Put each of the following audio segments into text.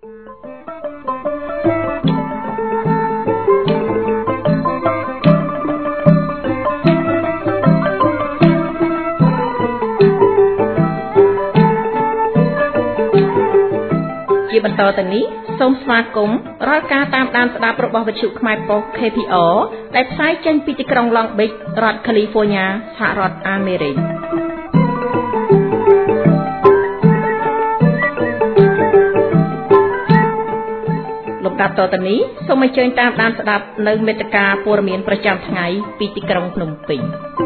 ជាបន្តទៅនេះសូមស្វាគមន៍រាល់ការតាមដានស្ដាប់របស់វិទ្យុខ្មែរប៉ុស្តិ៍ KPR ដែលផ្សាយចេញពីទីក្រុង Long Beach រដ្ឋ California សហរដ្ឋអាមេរិកលំដាប់តទៅនេះសូមអញ្ជើញតាមដានស្ដាប់នៅមេត្តាព័ត៌មានប្រចាំថ្ងៃពីទីក្រុងភ្នំពេញ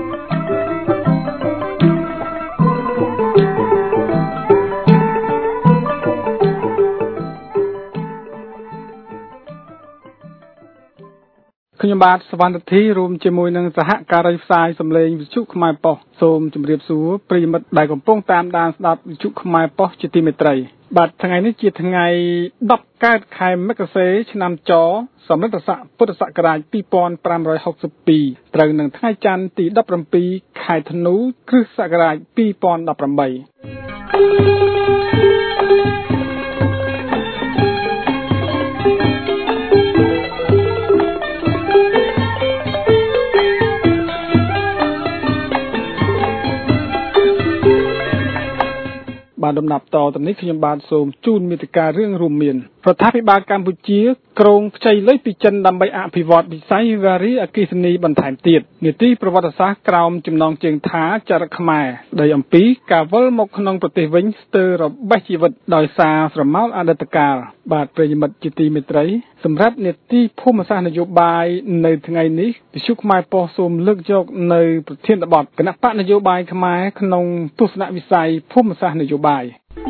ខ្ញុំបាទសវណ្ណធីរួមជាមួយនឹងសហការីផ្សាយសម្លេងវិទ្យុខ្មែរប៉ុស្តិ៍សូមជម្រាបសួរប្រិយមិត្តដែលកំពុងតាមដានស្ដាប់វិទ្យុខ្មែរប៉ុស្តិ៍ជាទីមេត្រីបាទថ្ងៃនេះជាថ្ងៃ10កើតខែមករាឆ្នាំចសម្រិតស័កពុទ្ធសករាជ2562ត្រូវនឹងថ្ងៃច័ន្ទទី17ខែធ្នូគ្រិស្តសករាជ2018បាទដំណាប់តទៅនេះខ្ញុំបាទសូមជូនមេត្តារឿងរួមមានរដ្ឋាភិបាលកម្ពុជាក្រងខ្ចីលុយពីចិនដើម្បីអភិវឌ្ឍវិស័យវារីអគ្គិសនីបន្ថែមទៀតនីតិប្រវត្តិសាស្ត្រក្រោមចំណងជើងថាចរិតខ្មែរដោយអំពីការវិលមកក្នុងប្រទេសវិញស្ទើររបេះជីវិតដោយសារស្រមោលអតីតកាលបាទប្រិយមិត្តជាទីមេត្រីសម្រាប់នីតិភូមិសាស្ត្រនយោបាយនៅថ្ងៃនេះវិទ្យុខ្មែរប៉ុស្តិ៍សូមលើកយកនៅប្រធានបទគណៈបកនយោបាយខ្មែរក្នុងទស្សនវិស័យភូមិសាស្ត្រនយោបាយ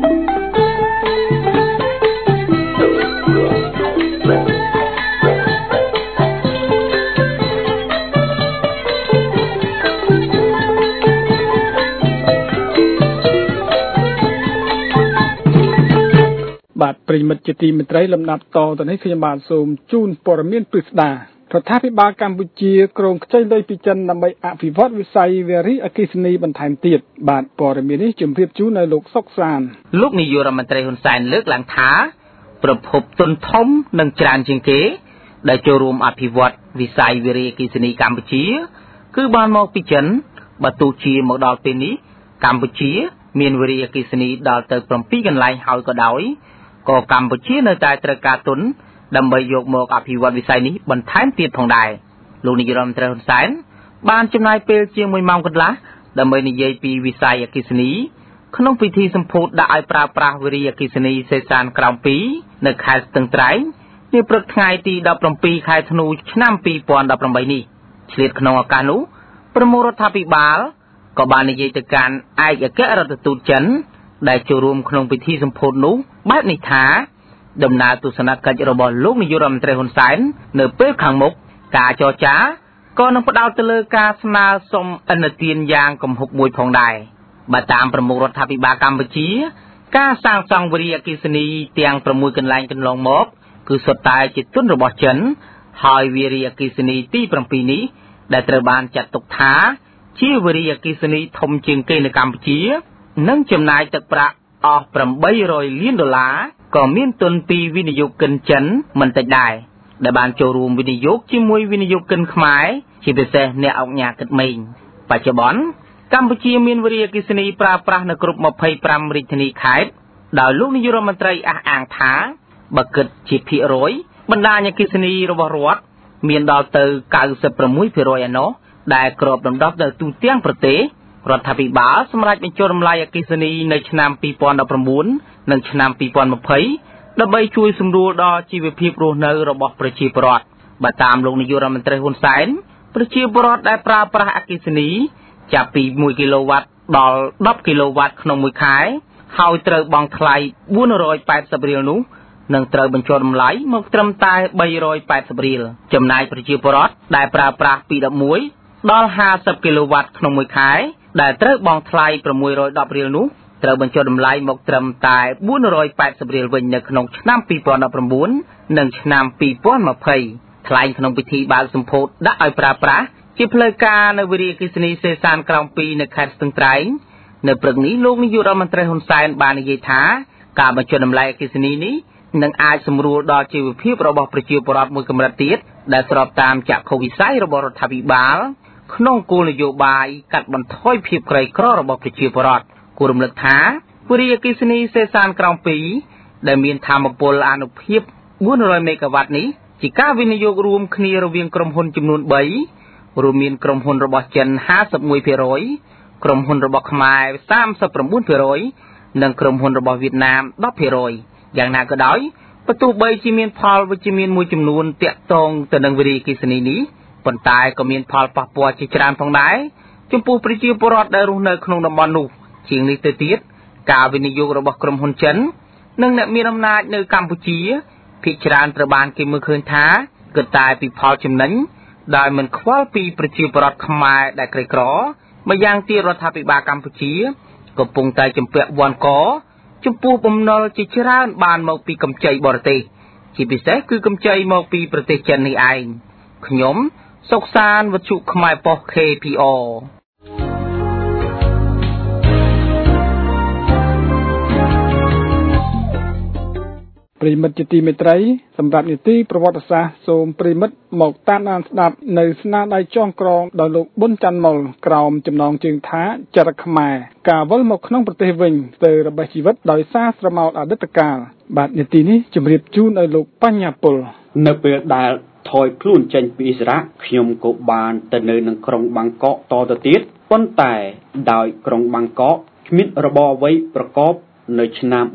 បាទប្រិមិត្តជាទីមេត្រីលំដាប់តទៅនេះខ្ញុំបាទសូមជូនព័ត៌មានពិស្ដារដ្ឋាភិបាលកម្ពុជាក្រងខ្ចីលុយពីចិនដើម្បីអភិវឌ្ឍវិស័យវារីអគ្គិសនីបន្ថែមទៀតបាទព័ត៌មាននេះជម្រាបជូននៅលោកសុកសានលោកនាយករដ្ឋមន្ត្រីហ៊ុនសែនលើកឡើងថាប្រភពទុនធំនិងច្រើនជាងគេដែលចូលរួមអភិវឌ្ឍវិស័យវារីអគ្គិសនីកម្ពុជាគឺបានមកពីចិនបើទោះជាមកដល់ពេលនេះកម្ពុជាមានវារីអគ្គិសនីដល់ទៅ7កន្លែងហើយក៏ដោយក៏កម្ពុជានៅតែត្រូវការទុនដើម្បីយកមកអភិវឌ្ឍវិស័យនេះបន្ថែមទៀតផងដែរលោកនាយរដ្ឋមន្ត្រីហ៊ុនសែនបានចំណាយពេលជាង1ម៉ោងកន្លះដើម្បីនិយាយពីវិស័យអគ្គិសនីក្នុងពិធីសម្ពោធដាក់ឲ្យប្រើប្រាស់វារីអគ្គិសនីសេសានក្រោម2នៅខេត្តស្ទឹងត្រែងនាព្រឹកថ្ងៃទី17ខែធ្នូឆ្នាំ2018នេះឆ្លៀតក្នុងឱកាសនោះប្រមុខរដ្ឋាភិបាលក៏បាននិយាយទៅកាន់ឯកអគ្គរដ្ឋទូតចិនដែលចូលរួមក្នុងពិធីសម្ពោធនោះបែបនេះថាដំណើរទស្សនកិច្ចរបស់លោកនាយករដ្ឋមន្ត្រីហ៊ុនសែននៅពេលខាងមុខការចរចាក៏នឹងផ្ដោតទៅលើការស្នើសុំឥណទានយ៉ាងគំហុកមួយផងដែរបើតាមប្រមុខរដ្ឋាភិបាលកម្ពុជាការសាងសង់វារីអគ្គិសនីទាំង6កន្លែងកន្លងមកគឺសុទ្ធតែជាទុនរបស់ចិនហើយវារីអគ្គិសនីទី7នេះដែលត្រូវបានចាត់ទុកថាជាវារីអគ្គិសនីធំជាងគេនៅកម្ពុជានិងចំណាយទឹកប្រាក់អស់$800លានក៏មានទុនពីវិនិយោគិនចិនមិនតិចដែរដែលបានចូលរួមវិនិយោគជាមួយវិនិយោគិនខ្មែរជាពិសេសអ្នកអង្គការគិតមេងបច្ចុប្បន្នកម្ពុជាមានវារីអគ្គិសនីប្រើប្រាស់នៅគ្រប់25រាជធានីខេត្តដោយលោកនាយករដ្ឋមន្ត្រីអះអាងថាបើគិតជាភាគរយបណ្ដាញអគ្គិសនីរបស់រដ្ឋមានដល់ទៅ 96% ឯណោះដែលគ្របដណ្ដប់នៅទូទាំងប្រទេសរដ្ឋាភិបាលសម្រាប់បញ្ចុះតម្លៃអគ្គិសនីនៅឆ្នាំ2019និងឆ្នាំ2020ដើម្បីជួយសម្រួលដល់ជីវភាពរស់នៅរបស់ប្រជាពលរដ្ឋបើតាមលោកនាយករដ្ឋមន្ត្រីហ៊ុនសែនប្រជាពលរដ្ឋដែលប្រើប្រាស់អគ្គិសនីចាប់ពី1គីឡូវ៉ាត់ដល់10គីឡូវ៉ាត់ក្នុងមួយខែហើយត្រូវបង់ថ្លៃ480រៀលនោះនឹងត្រូវបញ្ចុះតម្លៃមកត្រឹមតែ380រៀលចំណែកប្រជាពលរដ្ឋដែលប្រើប្រាស់ពី11ដល់50គីឡូវ៉ាត់ក្នុងមួយខែដែលត្រូវបង់ថ្លៃ610រៀលនោះត្រូវបញ្ចុះតម្លៃមកត្រឹមតែ480រៀលវិញនៅក្នុងឆ្នាំ2019និងឆ្នាំ2020ថ្លែងក្នុងពិធីបើកសម្ពោធដាក់ឲ្យប្រើប្រាស់ជាផ្លូវការនៅវិរិយអគ្គិសនីសេសានក្រោម2នៅខេត្តស្ទឹងត្រែងនៅព្រឹកនេះលោកនាយករដ្ឋមន្ត្រីហ៊ុនសែនបាននិយាយថាការបញ្ចុះតម្លៃអគ្គិសនីនេះនឹងអាចសម្រួលដល់ជីវភាពរបស់ប្រជាពលរដ្ឋមួយកម្រិតទៀតដែលស្របតាមចក្ខុវិស័យរបស់រដ្ឋាភិបាលក្នុងគោលនយោបាយកាត់បន្ថយភាពក្រីក្ររបស់ប្រជាពលរដ្ឋគួររំលឹកថាវិរីអគ្គិសនីសេសានក្រោម2ដែលមានថាមពលអានុភាព400មេហ្គាវ៉ាត់នេះជាការវិនិយោគរួមគ្នារវាងក្រុមហ៊ុនចំនួន3រួមមានក្រុមហ៊ុនរបស់ចិន 51% ក្រុមហ៊ុនរបស់ខ្មែរ 39% និងក្រុមហ៊ុនរបស់វៀតណាម 10% យ៉ាងណាក៏ដោយបើទោះបីជាមានផលវិជ្ជមានមួយចំនួនទាក់ទងទៅនឹងវិរីអគ្គិសនីនេះប៉ុន្តែក៏មានផលប៉ះពាល់ជាច្រើនផងដែរចំពោះប្រជាពលរដ្ឋដែលរស់នៅក្នុងតំបន់នោះជាងនេះទៅទៀតការវិនិយោគរបស់ក្រុមហ៊ុនចិននិងអ្នកមានអំណាចនៅកម្ពុជាភាគច្រើនត្រូវបានគេមើលឃើញថាគិតតែពីផលចំណេញដែលមិនខ្វល់ពីប្រជាពលរដ្ឋខ្មែរដែលក្រីក្រម្យ៉ាងទៀតរដ្ឋាភិបាលកម្ពុជាកំពុងតែជំពាក់វ៉ាន់កចំពោះបំណុលជាច្រើនបានមកពីកម្ចីបរទេសជាពិសេសគឺកម្ចីមកពីប្រទេសចិននេះឯងខ្ញុំសុកសានវត្ថុខ្មែរប៉ុស្តិ៍ KPR ប្រិមិត្តជាទីមេត្រីសម្រាប់នីតិប្រវត្តិសាស្ត្រសូមប្រិមិត្តមកតាមដានស្ដាប់នៅស្នាដៃចងក្រងដោយលោកប៊ុនច័ន្ទមុលក្រោមចំណងជើងថាចរិតខ្មែរការវិលមកក្នុងប្រទេសវិញទៅរបស់ជីវិតដោយសារស្រមោលអតីតកាលបាទនីតិនេះជម្រាបជូនឲ្យលោកបញ្ញាពលនៅពេលដែលថយខ្លួនចេញពីឥស្សរៈខ្ញុំក៏បានទៅនៅនឹងក្រុងបាងកកតទៅទៀតប៉ុន្តែដោយក្រុងបាងកកគ្មានរបបអ្វីប្រកបនៅឆ្នាំ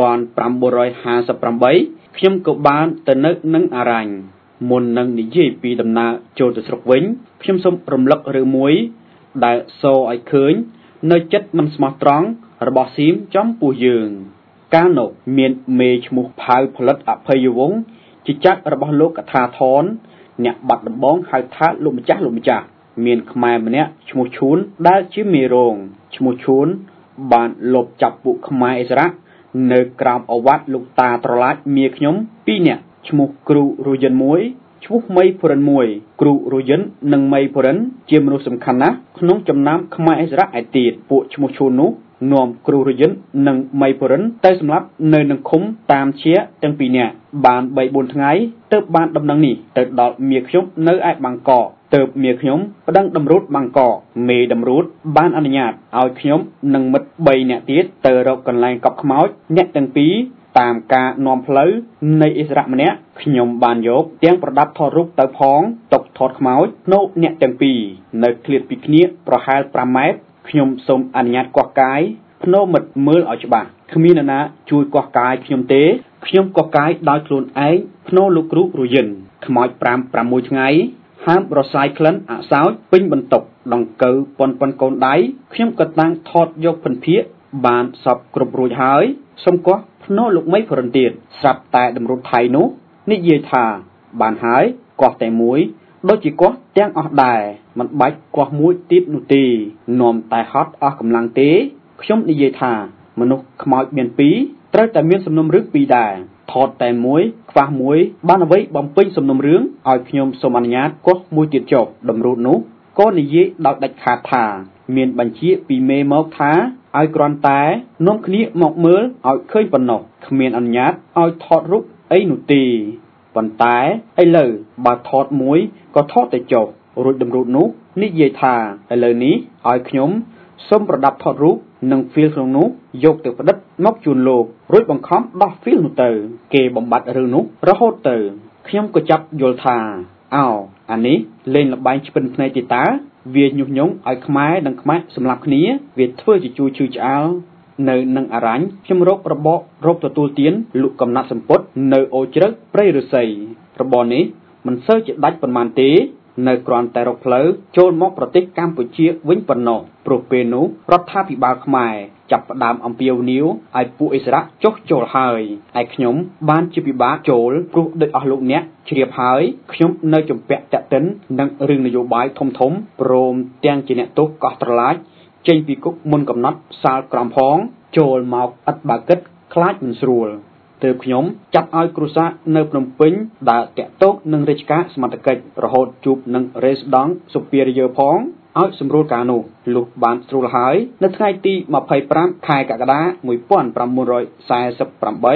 1558ខ្ញុំក៏បានទៅនៅនឹងអារ៉ាញ់មុននឹងនិយាយពីដំណើរចូលទៅស្រុកវិញខ្ញុំសូមរំលឹករឿងមួយដែលសូឲ្យឃើញនៅចិត្តមិនស្មោះត្រង់របស់សៀមចំពោះយើងកាលនោះមានមេឈ្មោះផៅផលិតអភ័យវង្សជាចៅរបស់លោកកថាធនអ្នកបាត់ដំបងហៅថាលោកម្ចាស់មានខ្មែរម្នាក់ឈ្មោះឈួនដែលជាមេរោងឈ្មោះឈួនបានលបចាប់ពួកខ្មែរឥស្សរៈនៅក្រោមអវត្តលោកតាត្រឡាចមាខ្ញុំ2នាក់ឈ្មោះគ្រូរយិន1ឈ្មោះមីភរិន1គ្រូរយិននិងមីភរិនជាមនុស្សសំខាន់ណាស់ក្នុងចំណោមខ្មែរឥស្សរៈឯទៀតពួកឈ្មោះឈួននោះនាំគ្រូរយិននិងមីភរិនទៅសម្លាប់នៅនឹងឃុំតាមជាទាំង2នាក់បាន 3-4 ថ្ងៃទើបបានដំណឹងនេះទៅដល់មាខ្ញុំនៅឯបាងកកទើបមាខ្ញុំប្តឹងតម្រូតបាងកកមេតម្រូតបានអនុញ្ញាតឲ្យខ្ញុំនិងមិត្ត3នាក់ទៀតទៅរកកន្លែងកប់ខ្មោចអ្នកទាំងពីរតាមការនាំផ្លូវនៃឥស្សរៈម្នាក់ខ្ញុំបានយកទាំងប្រដាប់ថតរូបទៅផងຕົកថតខ្មោចនៅអ្នកទាំងពីរនៅឃ្លាតពីគ្នាប្រហែល5ម៉ែត្រខ្ញុំសូមអនុញ្ញាតកោះកាយភ្នោមិត្តមើលឲ្យច្បាស់គ្មាននរណាជួយកោះកាយខ្ញុំទេខ្ញុំកោះកាយដោយខ្លួនឯងភ្នោលោកគ្រូរយិនខ្មោច 5-6 ថ្ងៃហាមរសាយក្លិនអសោចពេញបន្ទប់ដង្កូវប៉ុនកូនដៃខ្ញុំក៏តាំងថតយកភិនភាកបានសពគ្រប់រួចហើយសូមកោះភ្នោលោកមីភរិនទៀតស្រាប់តែតម្រូតថៃនោះនិយាយថាបានហើយកោះតែមួយដូចជាកោះទាំងអស់ដែរមិនបាច់កោះមួយទៀតនោះទេនាំតែហត់អស់កម្លាំងទេខ្ញុំនិយាយថាមនុស្សខ្មោចមាន2ត្រូវតែមានសំណុំរឿង2ដែរថតតែមួយខ្វះមួយបានអ្វីបំពេញសំណុំរឿងឲ្យខ្ញុំសូមអនុញ្ញាតកោះមួយទៀតចុះតម្រូតនោះក៏និយាយដោយដាច់ខាតថាមានបញ្ជាពីមេមកថាឲ្យគ្រាន់តែនាំគ្នាមកមើលឲ្យឃើញប៉ុណ្ណោះគ្មានអនុញ្ញាតឲ្យថតរូបអីនោះទេប៉ុន្តែឥឡូវបើថតមួយក៏ថតតែចុះរួចតម្រូតនោះនិយាយថាឥឡូវនេះឲ្យខ្ញុំសូមប្រដាប់ថតរូបនិងហ្វីលក្នុងនោះយកទៅផ្ដិតមកជូនលោករួចបង្ខំដោះហ្វីលនោះទៅគេបំបត្តិរឿងនោះរហូតទៅខ្ញុំក៏ចាប់យល់ថាអានេះលេងលបែងឆ្ពិនភ្នែកទេតាវាញុះញង់ឲ្យខ្មែរនិងខ្មែរសម្លាប់គ្នាវាធ្វើជាជួយឈឺឆ្អែលនៅនឹងអារ៉ាញ់ខ្ញុំរកទទួលទានលក់កំណាត់សម្ពុតនៅអូជ្រៅព្រៃឫស្សីរបរនេះមិនសូវជាដាច់ប៉ុន្មានទេនៅគ្រាន់តែរកផ្លូវចូលមកប្រទេសកម្ពុជាវិញប៉ុណ្ណោះព្រោះពេលនោះរដ្ឋាភិបាលខ្មែរចាប់ផ្ដើមអំពាវនាវឲ្យពួកឥស្សរៈចុះចូលហើយឯខ្ញុំបានជាពិបាកចូលព្រោះដូចអស់លោកអ្នកជ្រាបហើយខ្ញុំនៅជំពាក់តាក់ទិននឹងរឿងនយោបាយធំព្រមទាំងជាអ្នកទោសកោះត្រឡាចចេញពីគុកមុនកំណត់សាលក្រំផងចូលមកឥតបើគិតខ្លាចមិនស្រួលទើបខ្ញុំចាប់ឲ្យគ្រូសានៅភ្នំពេញដើរតាក់ទោកនឹងរាជការសមត្ថកិច្ចរហូតជួបនឹងរេសដង់សុភារីយើផងឲ្យសម្រួលការនោះលុះបានស្រួលហើយនៅថ្ងៃទី25ខែកក្កដា1948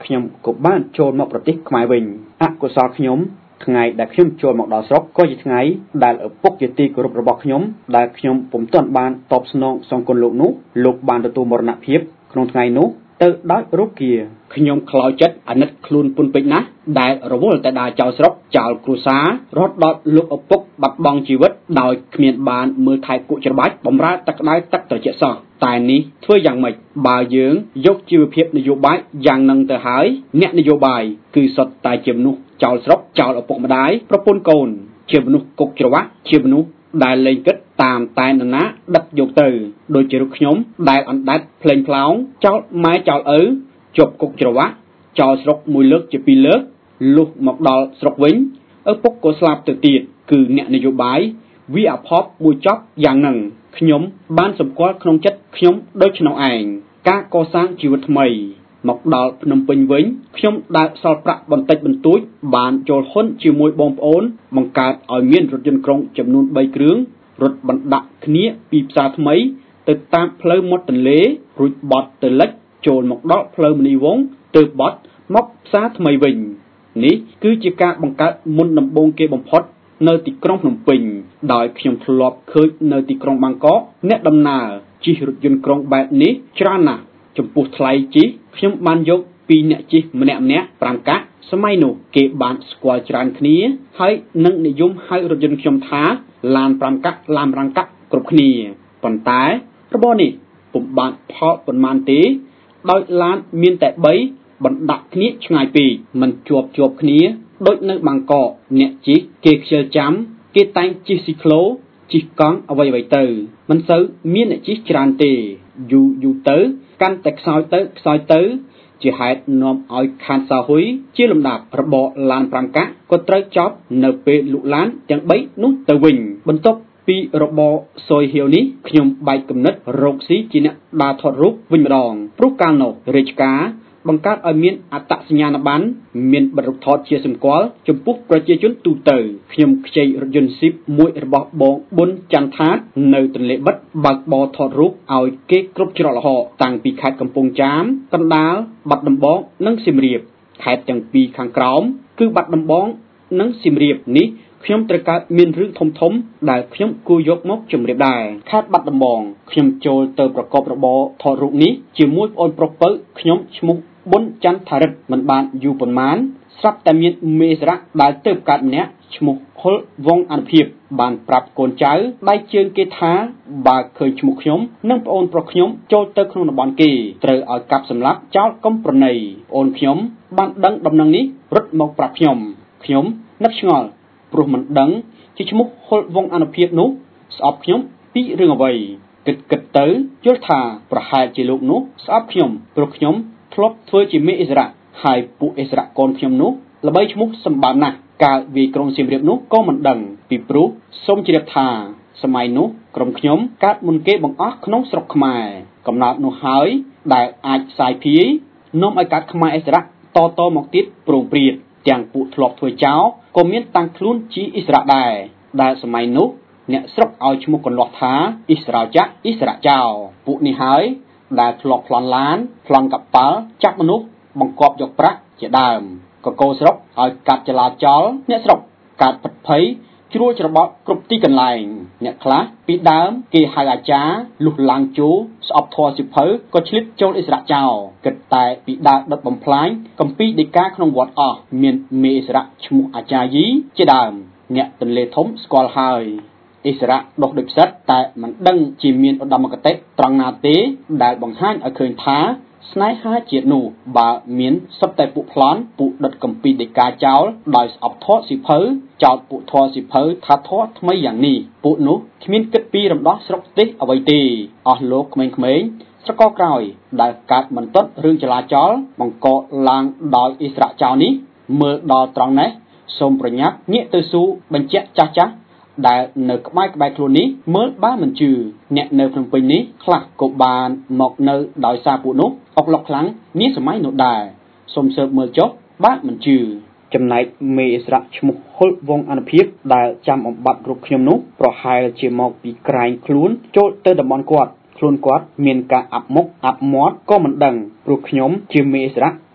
ខ្ញុំក៏បានចូលមកប្រទេសខ្មែរវិញអកុសលខ្ញុំថ្ងៃដែលខ្ញុំចូលមកដល់ស្រុកក៏ជាថ្ងៃដែលឪពុកជាទីគោរពរបស់ខ្ញុំដែលខ្ញុំពុំទាន់បានតបស្នងសងគុណលោកនោះលោកបានទទួលមរណភាពក្នុងថ្ងៃនោះទៅដោយរោគាខ្ញុំខ្លោចចិត្តអាណិតខ្លួនពុនពេកណាស់ដែលរវល់តែដើរចោលស្រុកចោលគ្រួសាររហូតដល់លោកឪពុកបាត់បង់ជីវិតដោយគ្មានបានមើលថែគក់ច្របាច់បំរើទឹកក្តៅទឹកត្រជាក់សោះតែនេះធ្វើយ៉ាងម៉េចបើយើងយកជីវភាពនយោបាយយ៉ាងនឹងទៅហើយអ្នកនយោបាយគឺសុទ្ធតែជាមនុស្សចោលស្រុកចោលឪពុកម្ដាយប្រពន្ធកូនជាមនុស្សគុកច្រវាក់ជាមនុស្សដែលលែងគិតតាមតែនរណាដឹកយកទៅដូចជារូបខ្ញុំដែលអណ្ដែតភ្លេងផ្លោងចោលម៉ែចោលឪជាប់គុកច្រវាក់ចោលស្រុកមួយលើកជាពីរលើកលុះមកដល់ស្រុកវិញឪពុកក៏ស្លាប់ទៅទៀតគឺអ្នកនយោបាយវាអភ័ព្វមួយចប់យ៉ាងហ្នឹងខ្ញុំបានសម្គាល់ក្នុងចិត្តខ្ញុំដូច្នោះឯងការកសាងជីវិតថ្មីមកដល់ភ្នំពេញវិញខ្ញុំដែលសល់ប្រាក់បន្តិចបន្តួចបានចូលហ៊ុនជាមួយបងប្អូនបង្កើតឲ្យមានរថយន្តក្រុងចំនួន3គ្រឿងរត់បណ្ដាក់គ្នាពីផ្សារថ្មីទៅតាមផ្លូវមាត់ទន្លេរួចបត់ទៅលិចចូលមកដល់ផ្លូវមនីវង្សទើបបត់មកផ្សារថ្មីវិញនេះគឺជាការបង្កើតមុនដំបូងគេបំផុតនៅទីក្រុងភ្នំពេញដោយខ្ញុំធ្លាប់ឃើញនៅទីក្រុងបាងកកអ្នកដំណើរជិះរថយន្តក្រុងបែបនេះច្រើនណាស់ចំពោះថ្លៃជិះខ្ញុំបានយកពីអ្នកជិះម្នាក់5កាក់សម័យនោះគេបានស្គាល់ច្រើនគ្នាហើយនឹងនិយមហៅរថយន្តខ្ញុំថាឡាន5កាក់ឡាន5កាក់គ្រប់គ្នាប៉ុន្តែរបរនេះពុំបានផលប៉ុន្មានទេដោយឡានមានតែ3បណ្ដាក់គ្នាឆ្ងាយពេកមិនជាប់គ្នាដូចនៅបាងកកអ្នកជិះគេខ្ជិលចាំគេតែងជិះស៊ីក្លូជិះកង់អ្វីទៅមិនសូវមានអ្នកជិះច្រើនទេយូរទៅកាន់តែខ្សោយទៅជាហេតុនាំឲ្យខានសាហ៊ុយជាលំដាប់របរឡាន5កាក់ក៏ត្រូវចប់នៅពេលលក់ឡានទាំង3នោះទៅវិញបន្ទាប់ពីរបរសុយហៀវនេះខ្ញុំបែកគំនិតរកស៊ីជាអ្នកដើរថតរូបវិញម្ដងព្រោះកាលនោះរាជការបង្កើតឲ្យមានអត្តសញ្ញាណប័ណ្ណមានបទរូបថតជាសម្គាល់ចំពោះប្រជាជនទូទៅខ្ញុំខ្ចីរថយន្តស៊ីបមួយរបស់បងប៊ុនច័ន្ទថាតនៅទន្លេបិទបើកបរថតរូបឲ្យគេគ្រប់ច្រកល្ហកតាំងពីខេត្តកំពង់ចាមកណ្ដាលបាត់ដំបងនិងសៀមរាបខេត្តទាំងពីរខាងក្រោមគឺបាត់ដំបងនិងសៀមរាបនេះខ្ញុំត្រូវកើតមានរឿងធំដែលខ្ញុំគួរយកមកជម្រាបដែរខេត្តបាត់ដំបងខ្ញុំចូលទៅប្រកបរបរថតរូបនេះជាមួយប្អូនប្រុសពៅខ្ញុំឈ្មោះប៊ុនច័ន្ទថារិទ្ធមិនបានយូរប៉ុន្មានស្រាប់តែមានមេសរៈដែលទៅកើតម្នាក់ឈ្មោះហុលវងអនុភាពបានប្រាប់កូនចៅដៃជើងគេថាបើឃើញឈ្មោះខ្ញុំនិងប្អូនប្រុសខ្ញុំចូលទៅក្នុងតំបន់គេត្រូវឲ្យកាប់សម្លាប់ចោលកំប្រណីប្អូនខ្ញុំបានដឹងដំណឹងនេះរត់មកប្រាប់ខ្ញុំនឹកឆ្ងល់ព្រោះមិនដឹងជាឈ្មោះហុលវងអនុភាពនោះស្អប់ខ្ញុំពីរឿងអ្វីគិតទៅយល់ថាប្រហែលជាលោកនោះស្អប់ខ្ញុំព្រោះខ្ញុំធ្លាប់ធ្វើជាមេអិសរៈហើយពួកអិសរៈកូនខ្ញុំនោះល្បីឈ្មោះសម្បើមណាស់កាលវាយក្រុងសៀមរាបនោះក៏មិនដឹងពីព្រោះសូមជ្រាបថាសម័យនោះក្រុមខ្ញុំកើតមុនគេបង្អស់ក្នុងស្រុកខ្មែរកំណត់នោះហើយដែលអាចផ្សាយភាយនាំឲ្យកើតខ្មែរអិសរៈតមកទៀតប្រងព្រាតទាំងពួកធ្លាប់ធ្វើចោលក៏មានតាំងខ្លួនជាអិសរៈដែរដែលសម័យនោះអ្នកស្រុកឲ្យឈ្មោះកន្លោះថាអិសរាចាអិសរៈចោលពួកនេះហើយដែលធ្លាប់ប្លន់ឡានប្លន់កប៉ាល់ចាប់មនុស្សបង្កប់យកប្រាក់ជាដើមកកោស្រុកឲ្យកាត់ចលាចលអ្នកស្រុកកើតពិតភ័យជ្រួលច្របល់គ្រប់ទីកន្លែងអ្នកខ្លះពីដើមគេហៅអាចារ្យលុះឡើងជោស្អប់ធម៌សិភៅក៏ឆ្លៀតចូលអិសរៈចោលគិតតែពីដើមដុតបំផ្លាញគម្ពីរដីកាក្នុងវត្តអស់មានមេអិសរៈឈ្មោះអាចារ្យយីជាដើមអ្នកទន្លេធំស្គាល់ហើយអិសរៈដុសដូចផ្សិតតែមិនដឹងជាមានឧត្តមគតិត្រង់ណាទេដែលបង្ហាញឲ្យឃើញថាស្នេហាជាតិនោះបើមានសុទ្ធតែពួកប្លន់ពួកដុតគម្ពីរដីកាចោលដោយស្អប់ធម៌សិភៅចោលពួកធម៌សិភៅថាធម៌ថ្មីយ៉ាងនេះពួកនោះគ្មានគិតពីរំដោះស្រុកទេសអ្វីទេអស់លោកក្មេងៗស្រកក្រោយដែលកើតមិនទាន់រឿងចលាចលបង្កឡើងដោយអិសរៈចោលនេះមើលដល់ត្រង់នេះសូមប្រញាប់ងាកទៅស៊ូបញ្ជាក់ចាស់ដែលនៅក្បែរខ្លួននេះមើលបើមិនជឿអ្នកនៅភ្នំពេញនេះខ្លះក៏បានមកនៅដោយសារពួកនោះអុកឡុកខ្លាំងនាសម័យនោះដែរសូមស៊ើបមើលចុះបើមិនជឿចំណែកមេអិសរៈឈ្មោះហុលវងអនុភាពដែលចាំអំបត្តិរូបខ្ញុំនោះប្រហែលជាមកពីក្រែងខ្លួនចូលទៅតំបន់គាត់ខ្លួនគាត់មានការអាប់មុខអាប់មាត់ក៏មិនដឹងព្រោះខ្ញុំជាមេអិសរៈ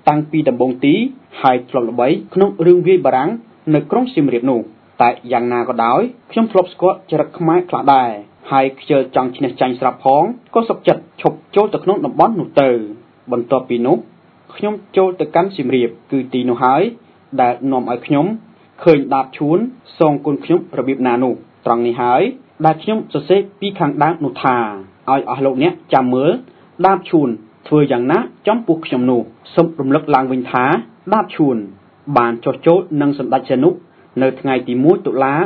តាំងពីដំបូងទីហើយធ្លាប់ល្បីក្នុងរឿងវាយបារាំងនៅក្រុងសៀមរាបនោះតែយ៉ាងណាក៏ដោយខ្ញុំធ្លាប់ស្គាល់ចរិតខ្មែរខ្លះដែរហើយខ្ជិលចង់ឈ្នះចាញ់ស្រាប់ផងក៏សុខចិត្តឈប់ចូលទៅក្នុងតំបន់នោះទៅបន្ទាប់ពីនោះខ្ញុំចូលទៅកាន់សៀមរាបគឺទីនោះហើយដែលនាំឲ្យខ្ញុំឃើញដាបឈួនសងគុណខ្ញុំរបៀបណានោះត្រង់នេះហើយដែលខ្ញុំសរសេរពីខាងដើមនោះថាឲ្យអស់លោកអ្នកចាំមើលដាបឈួនធ្វើយ៉ាងណាចំពោះខ្ញុំនោះសូមរំលឹកឡើងវិញថាដាបឈួនបានចុះចូលនឹងសម្ដេចសីហនុនៅថ្ងៃទី1តុលា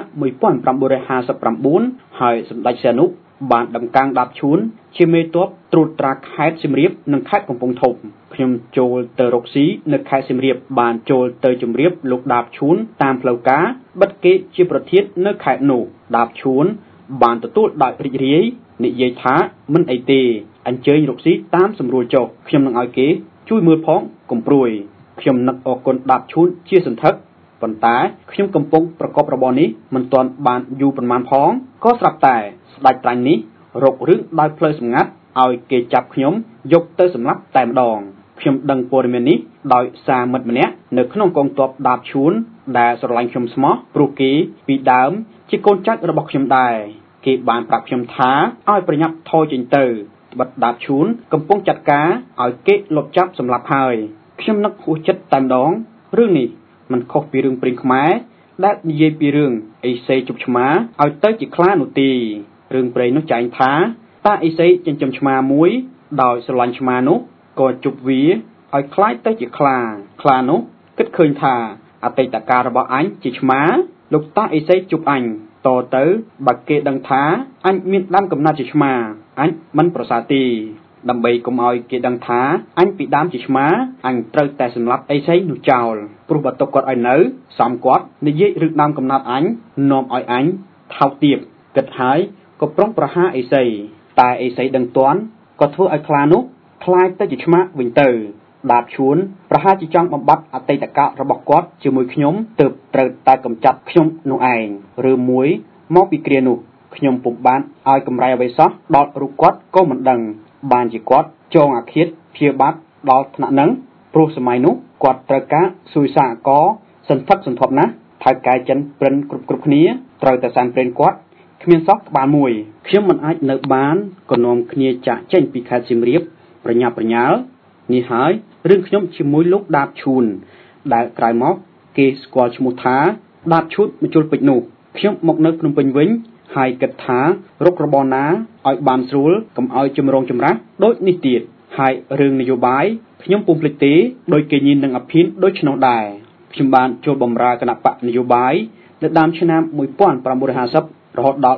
1959ហើយសម្ដេចសីហនុបានដំកើងដាបឈួនជាមេទ័ពត្រួតត្រាខេត្តសៀមរាបនិងខេត្តកំពង់ធំខ្ញុំចូលទៅរកស៊ីនៅខេត្តសៀមរាបបានចូលទៅជម្រាបលោកដាបឈួនតាមផ្លូវការបិទគេជាប្រធាននៅខេត្តនោះដាបឈួនបានទទួលដោយរីករាយនិយាយថាមិនអីទេអញ្ជើញរកស៊ីតាមសម្រួលចុះខ្ញុំនឹងឲ្យគេជួយមើលផងកុំព្រួយខ្ញុំនឹកអរគុណដាបឈួនជាសន្ធឹកប៉ុន្តែខ្ញុំកំពុងប្រកបរបរនេះមិនទាន់បានយូរប៉ុន្មានផងក៏ស្រាប់តែស្ដេចត្រាញ់នេះរករឿងដោយផ្លូវសម្ងាត់ឲ្យគេចាប់ខ្ញុំយកទៅសម្លាប់តែម្ដងខ្ញុំដឹងព័ត៌មាននេះដោយសារមិត្តម្នាក់នៅក្នុងកងទ័ពដាបឈួនដែលស្រឡាញ់ខ្ញុំស្មោះព្រោះគេពីដើមជាកូនចៅរបស់ខ្ញុំដែរគេបានប្រាប់ខ្ញុំថាឲ្យប្រញាប់ថយចេញទៅបិទដាបឈួនកំពុងចាត់ការឲ្យគេលុបចាប់សម្លាប់ហើយខ្ញុំនឹកហួសចិត្តតែម្ដងរឿងនេះมันខុសពីរឿងព្រេងខ្មែរដែលនិយាយពីរឿងអេសីជប់ឆ្មាឲ្យទៅជាខ្លានោះទេរឿងព្រេងនោះចែងថាតាអេសីចិញ្ចឹមឆ្មាមួយដោយស្រឡាញ់ឆ្មានោះក៏ជប់វាឲ្យខ្លាយទៅជាខ្លានោះគិតឃើញថាអតីតកាលរបស់អញជាឆ្មាលោកតាអេសីជប់អញតទៅបើគេដឹងថាអញមានដើមកំណត់ជាឆ្មាអញមិនប្រសើរទេដើម្បីកុំឲ្យគេដឹងថាអញពីដើមជាឆ្មាអញត្រូវតែសម្លាប់អេសីនោះចោលព្រោះបើទុកគាត់ឲ្យនៅសំគាត់និយាយរឿងដើមកំណត់អញនាំឲ្យអញថោកទាបគិតហើយក៏ប្រុងប្រហារអេសីតែអេសីដឹងទាន់ក៏ធ្វើឲ្យខ្លានោះខ្លាយទៅជាឆ្មាវិញទៅដាបឈួនប្រហែលជាចង់បំបត្តិអតីតកាលរបស់គាត់ជាមួយខ្ញុំទើបត្រូវតែកំចាត់ខ្ញុំនោះឯងឬមួយមកពីគ្រានោះខ្ញុំពុំបានឲ្យកម្រៃអ្វីសោះដល់រូបគាត់ក៏មិនដឹងបានជាគាត់ចងអាឃាតព្យាបាទដល់ថ្នាក់នឹងព្រោះសម័យនោះគាត់ត្រូវការសួយសាកសន្ធឹកសន្ធាប់ណាស់ថៅកែចិនព្រិនគ្រប់គ្នាត្រូវតែសានព្រេនគាត់គ្មានសោះក្បាលមួយខ្ញុំមិនអាចនៅបានក៏នាំគ្នាចាក់ចេញពីខេត្តសៀមរាបប្រញាប់ប្រញាល់នេះហើយរឿងខ្ញុំជាមួយលោកដាបឈួនដែលក្រោយមកគេស្គាល់ឈ្មោះថាដាបឈួនមជុលពេជ្រនោះខ្ញុំមកនៅភ្នំពេញវិញហើយគិតថារករបរណាឲ្យបានស្រួលកុំឲ្យជំរងចម្រាស់ដូចនេះទៀតហើយរឿងនយោបាយខ្ញុំពុំភ្លេចទេដោយគេញៀននឹងអភិនដូចឆ្នោះដែរខ្ញុំបានចូលបម្រើគណៈបកនយោបាយនៅដើមឆ្នាំ1950រហូតដល់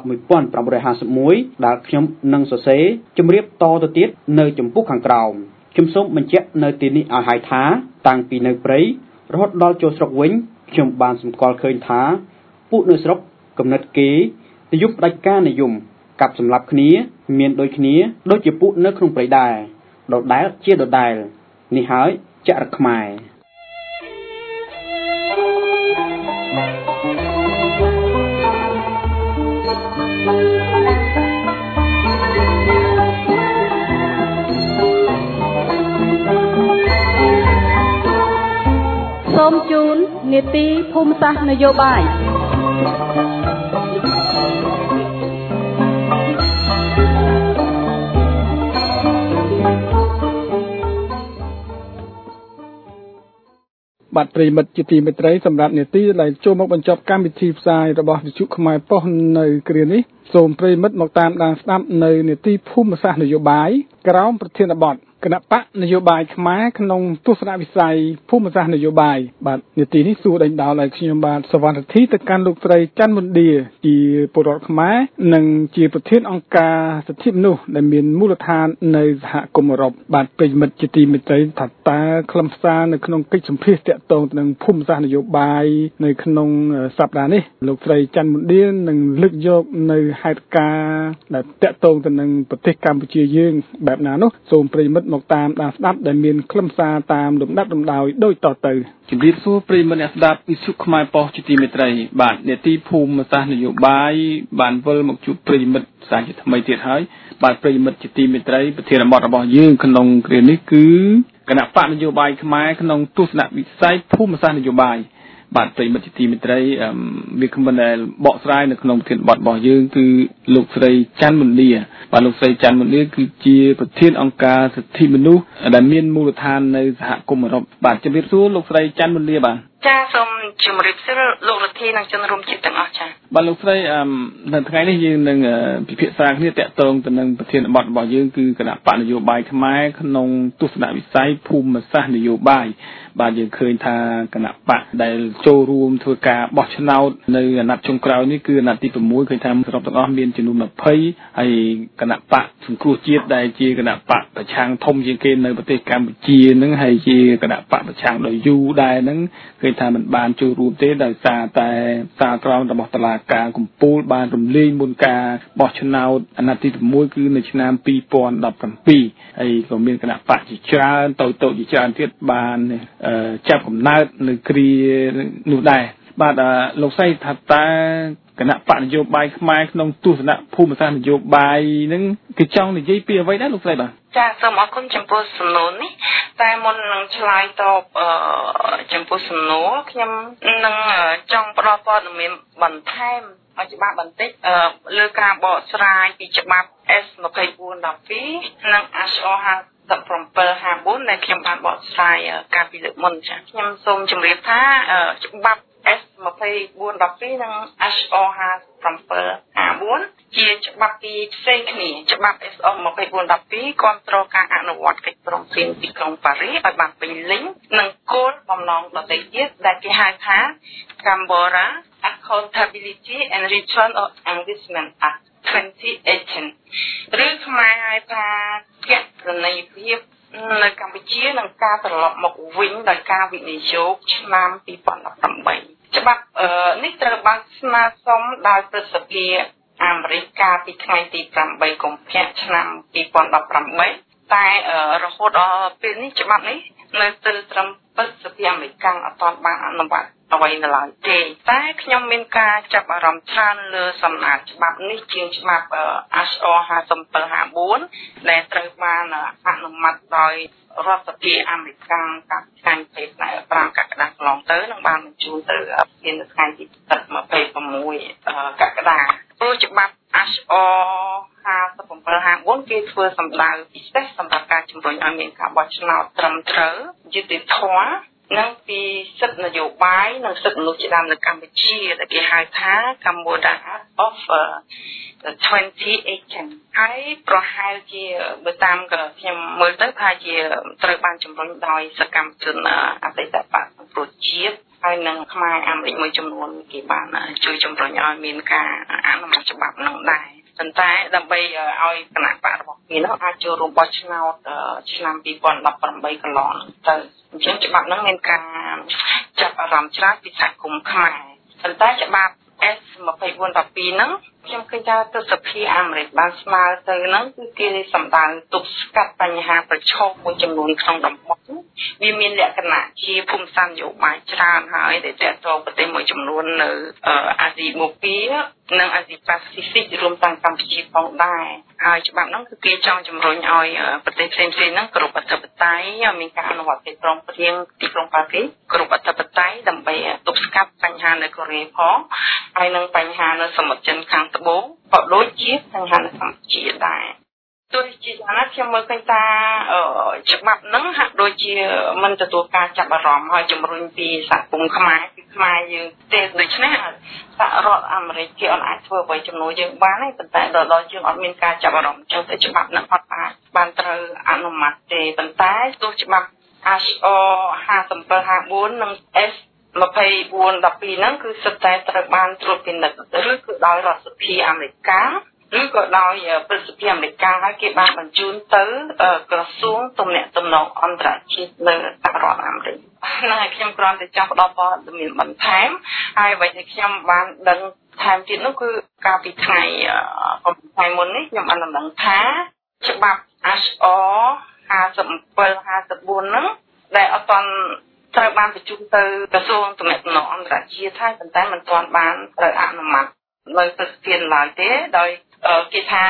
1951ដែលខ្ញុំនឹងសរសេរជម្រាបតទៅទៀតនៅចំពោះខាងក្រោមខ្ញុំសូមបញ្ជាក់នៅទីនេះឲ្យហើយថាតាំងពីនៅព្រៃរហូតដល់ចូលស្រុកវិញខ្ញុំបានសម្គាល់ឃើញថាពួកនៅស្រុកកំណត់គេនិយមផ្ដាច់ការនិយមកាប់សម្លាប់គ្នាមានដូចគ្នាដូចជាពួកនៅក្នុងព្រៃដែរដដែលជាដដែលនេះហើយចរិតខ្មែរសូមជូននីតិភូមិសាស្ត្រនយោបាយបាទប្រិមិត្តជាទីមេត្រីសម្រាប់នេតិដែលចូលមកបញ្ចប់កម្មវិធីផ្សាយរបស់វិទ្យុខ្មែរប៉ុស្តិ៍នៅគ្រានេះសូមប្រិមិត្តមកតាមដានស្ដាប់នៅនេតិភូមិសាស្ត្រនយោបាយក្រោមប្រធានបទគណៈបកនយោបាយខ្មែរក្នុងទស្សនវិស័យភូមិសាស្ត្រនយោបាយបាទនេតិនេះសួរដេញដោលឲ្យខ្ញុំបាទសវណ្ណធីទៅកាន់លោកស្រីច័ន្ទមន្ឌាជាពលរដ្ឋខ្មែរនិងជាប្រធានអង្គការសិទ្ធិមនុស្សដែលមានមូលដ្ឋាននៅសហគមន៍អឺរ៉ុបបាទប្រិមិត្តជាទីមេត្រីថាតើខ្លឹមសារនៅក្នុងកិច្ចសម្ភាសន៍តាក់ទងទៅនឹងភូមិសាស្ត្រនយោបាយនៅក្នុងសប្តាហ៍នេះលោកស្រីច័ន្ទមន្ឌានឹងលើកយកនៅហេតុការណ៍ដែលតាក់ទងទៅនឹងប្រទេសកម្ពុជាយើងបែបណានោះសូមប្រិមិត្តមកតាមដានស្ដាប់ដែលមានខ្លឹមសារតាមលំដាប់លំដោយដូចតទៅជំរាបសួរប្រិមិត្តអ្នកស្ដាប់វិទ្យុខ្មែរប៉ុស្តិ៍ជាទីមេត្រីបាទនេតិភូមិសាស្ត្រនយោបាយបានវិលមកជួបប្រិមិត្តសាជាថ្មីទៀតហើយបាទប្រិមិត្តជាទីមេត្រីប្រធានបទរបស់យើងក្នុងគ្រានេះគឺគណៈបកនយោបាយខ្មែរក្នុងទស្សនវិស័យភូមិសាស្ត្រនយោបាយបាទប្រិមត្តជាទីមេត្រីវាគ្មិនដែលបកស្រាយនៅក្នុងប្រធានបទរបស់យើងគឺលោកស្រីច័ន្ទមនីបាទលោកស្រីច័ន្ទមនីគឺជាប្រធានអង្គការសិទ្ធិមនុស្សដែលមានមូលដ្ឋាននៅសហគមន៍អឺរ៉ុបបាទជំរាបសួរលោកស្រីច័ន្ទមនីបាទចាសូមជម្រាបសួរលោករដ្ឋាភិបាលនិងជនរួមជាតិទាំងអស់ចាបាទលោកស្រីនៅថ្ងៃនេះយើងនឹងពិភាក្សាគ្នាតាក់ទងទៅនឹងប្រធានបទរបស់យើងគឺគណៈបកនយោបាយខ្មែរក្នុងទស្សនវិស័យភូមិសាស្ត្រនយោបាយបាទយើងឃើញថាគណៈបកដែលចូលរួមធ្វើការបោះឆ្នោតនៅអាណត្តិចុងក្រោយនេះគឺអាណត្តិទី6ឃើញថាសរុបទាំងអស់មានចំនួន20ហើយគណៈបកសង្គ្រោះជាតិដែលជាគណៈបកប្រឆាំងធំជាងគេនៅប្រទេសកម្ពុជានឹងហើយជាគណៈបកប្រឆាំងដោយយូរដែរនឹងឃើញថាมันបានចូលរួមទេដោយសារតែសារក្រមរបស់តុលាការកំពូលបានរំលាយមុនការបោះឆ្នោតអាណត្តិទី6គឺនៅឆ្នាំ2017ហើយក៏មានគណៈបកជាច្រើនតូចៗជាច្រើនទៀតបានចាប់កំណើតនៅគ្រានោះដែរបាទលោកស្រីថាតើគណៈបកនយោបាយខ្មែរក្នុងទស្សនៈភូមិសាស្ត្រនយោបាយនឹងគឺចង់និយាយពីអ្វីដែរលោកស្រីបាទចាសូមអរគុណចំពោះសំណួរនេះតែមុននឹងឆ្លើយតបចំពោះសំណួរខ្ញុំនឹងចង់ផ្ដល់ព័ត៌មានបន្ថែមឲ្យច្បាស់បន្តិចលើការបកស្រាយពីច្បាប់ S2412 និង HR 1754ដែលខ្ញុំបានបកស្រាយកាលពីលើកមុនចាខ្ញុំសូមជម្រាបថាច្បាប់ S2412 និង HR 1754ជាច្បាប់ពីរផ្សេងគ្នាច្បាប់ S2412 គាំទ្រការអនុវត្តកិច្ចព្រមព្រៀងទីក្រុងប៉ារីសឲ្យបានពេញលេញនិងគោលបំណងដទៃទៀតដែលគេហៅថា Canberra Accountability and Return of Investment Act 2018 ឬខ្មែរហៅថាគណនេយ្យភាពនៅកម្ពុជានឹងការត្រឡប់មកវិញដោយការវិនិយោគឆ្នាំ2018ច្បាប់នេះត្រូវបានស្នើសុំដោយព្រឹទ្ធសភាអាមេរិកកាលពីថ្ងៃទី8កុម្ភៈឆ្នាំ2018តែរហូតដល់ពេលនេះច្បាប់នេះនៅស្ទើរត្រឹមព្រឹទ្ធសភាអាមេរិកអត់ទាន់បានអនុវត្តអ្វីនៅឡើយទេតែខ្ញុំមានការចាប់អារម្មណ៍ច្រើនលើសំណាក់ច្បាប់នេះជាងច្បាប់ HR 5754ដែលត្រូវបានអនុម័តដោយរដ្ឋសភាអាមេរិកកាលពីថ្ងៃទី5កក្កដាកន្លងទៅនឹងបានបញ្ជូនទៅមាននៅថ្ងៃទី26កក្កដាព្រោះច្បាប់ HR 5754គេធ្វើសម្ដៅពិសេសសម្រាប់ការជំរុញឲ្យមានការបោះឆ្នោតត្រឹមត្រូវយុត្តិធម៌និងពីសិទ្ធិនយោបាយនិងសិទ្ធិមនុស្សជាដើមនៅកម្ពុជាដែលគេហៅថា Cambodia of 2018ហើយប្រហែលជាបើតាមខ្ញុំមើលទៅថាជាត្រូវបានជំរុញដោយសកម្មជនអតីតបក្សសង្គ្រោះជាតិហើយនឹងខ្មែរអាមេរិកមួយចំនួនគេបានជួយជំរុញឲ្យមានការអនុម័តច្បាប់នោះដែរប៉ុន្តែដើម្បីឲ្យគណៈបករបស់គេនោះអាចចូលរួមបោះឆ្នោតឆ្នាំ2018កន្លងទៅអញ្ចឹងច្បាប់ហ្នឹងមានការចាប់អារម្មណ៍ច្រើនពីសហគមន៍ខ្មែរប៉ុន្តែច្បាប់ S2412 ហ្នឹងខ្ញុំឃើញថាទស្សនវិជ្ជាអាមេរិកបានស្នើទៅហ្នឹងគឺគេសម្ដៅទប់ស្កាត់បញ្ហាប្រឈមមួយចំនួនក្នុងតំបន់វាមានលក្ខណៈជាភូមិសាស្ត្រនយោបាយច្រើនហើយដែលទាក់ទងប្រទេសមួយចំនួននៅអាស៊ីបូព៌ានិងអាស៊ីប៉ាស៊ីហ្វិករួមទាំងកម្ពុជាផងដែរហើយច្បាប់ហ្នឹងគឺគេចង់ជំរុញឲ្យប្រទេសផ្សេងៗហ្នឹងគោរពអធិបតេយ្យមានការអនុវត្តកិច្ចព្រមព្រៀងទីក្រុងប៉ារីសគោរពអធិបតេយ្យដើម្បីទប់ស្កាត់បញ្ហានៅកូរ៉េផងហើយនឹងបញ្ហានៅសមុទ្រចិនខាងត្បូងក៏ដូចជាបញ្ហានៅកម្ពុជាដែរទោះជាយ៉ាងណាខ្ញុំមើលឃើញថាច្បាប់ហ្នឹងហាក់ដូចជាមិនទទួលការចាប់អារម្មណ៍ហើយជំរុញពីសហគមន៍ខ្មែរគឺខ្មែរយើងទេដូច្នេះសហរដ្ឋអាមេរិកគេអត់អាចធ្វើអ្វីជំនួសយើងបានទេប៉ុន្តែដល់យើងអត់មានការចាប់អារម្មណ៍ចឹងទៅច្បាប់ហ្នឹងអត់បានត្រូវអនុម័តទេប៉ុន្តែទោះច្បាប់ HR 5754និង S2412 ហ្នឹងគឺសិតតែត្រូវបានត្រួតពិនិត្យឬគឺដោយរដ្ឋសភាអាមេរិកឬក៏ដោយព្រឹទ្ធសភាអាមេរិកហើយគេបានបញ្ជូនទៅក្រសួងទំនាក់ទំនងអន្តរជាតិនៅសហរដ្ឋអាមេរិកហ្នឹងហើយខ្ញុំគ្រាន់តែចង់ផ្ដល់ព័ត៌មានបន្ថែមហើយអ្វីដែលខ្ញុំបានដឹងថែមទៀតនោះគឺកាលពីថ្ងៃមុននេះខ្ញុំបានដឹងថាច្បាប់ HR 5754ហ្នឹងដែលអត់ទាន់ត្រូវបានបញ្ជូនទៅក្រសួងទំនាក់ទំនងអន្តរជាតិហើយប៉ុន្តែមិនទាន់បានត្រូវអនុម័តនៅព្រឹទ្ធសភាឡើយទេដោយគេថា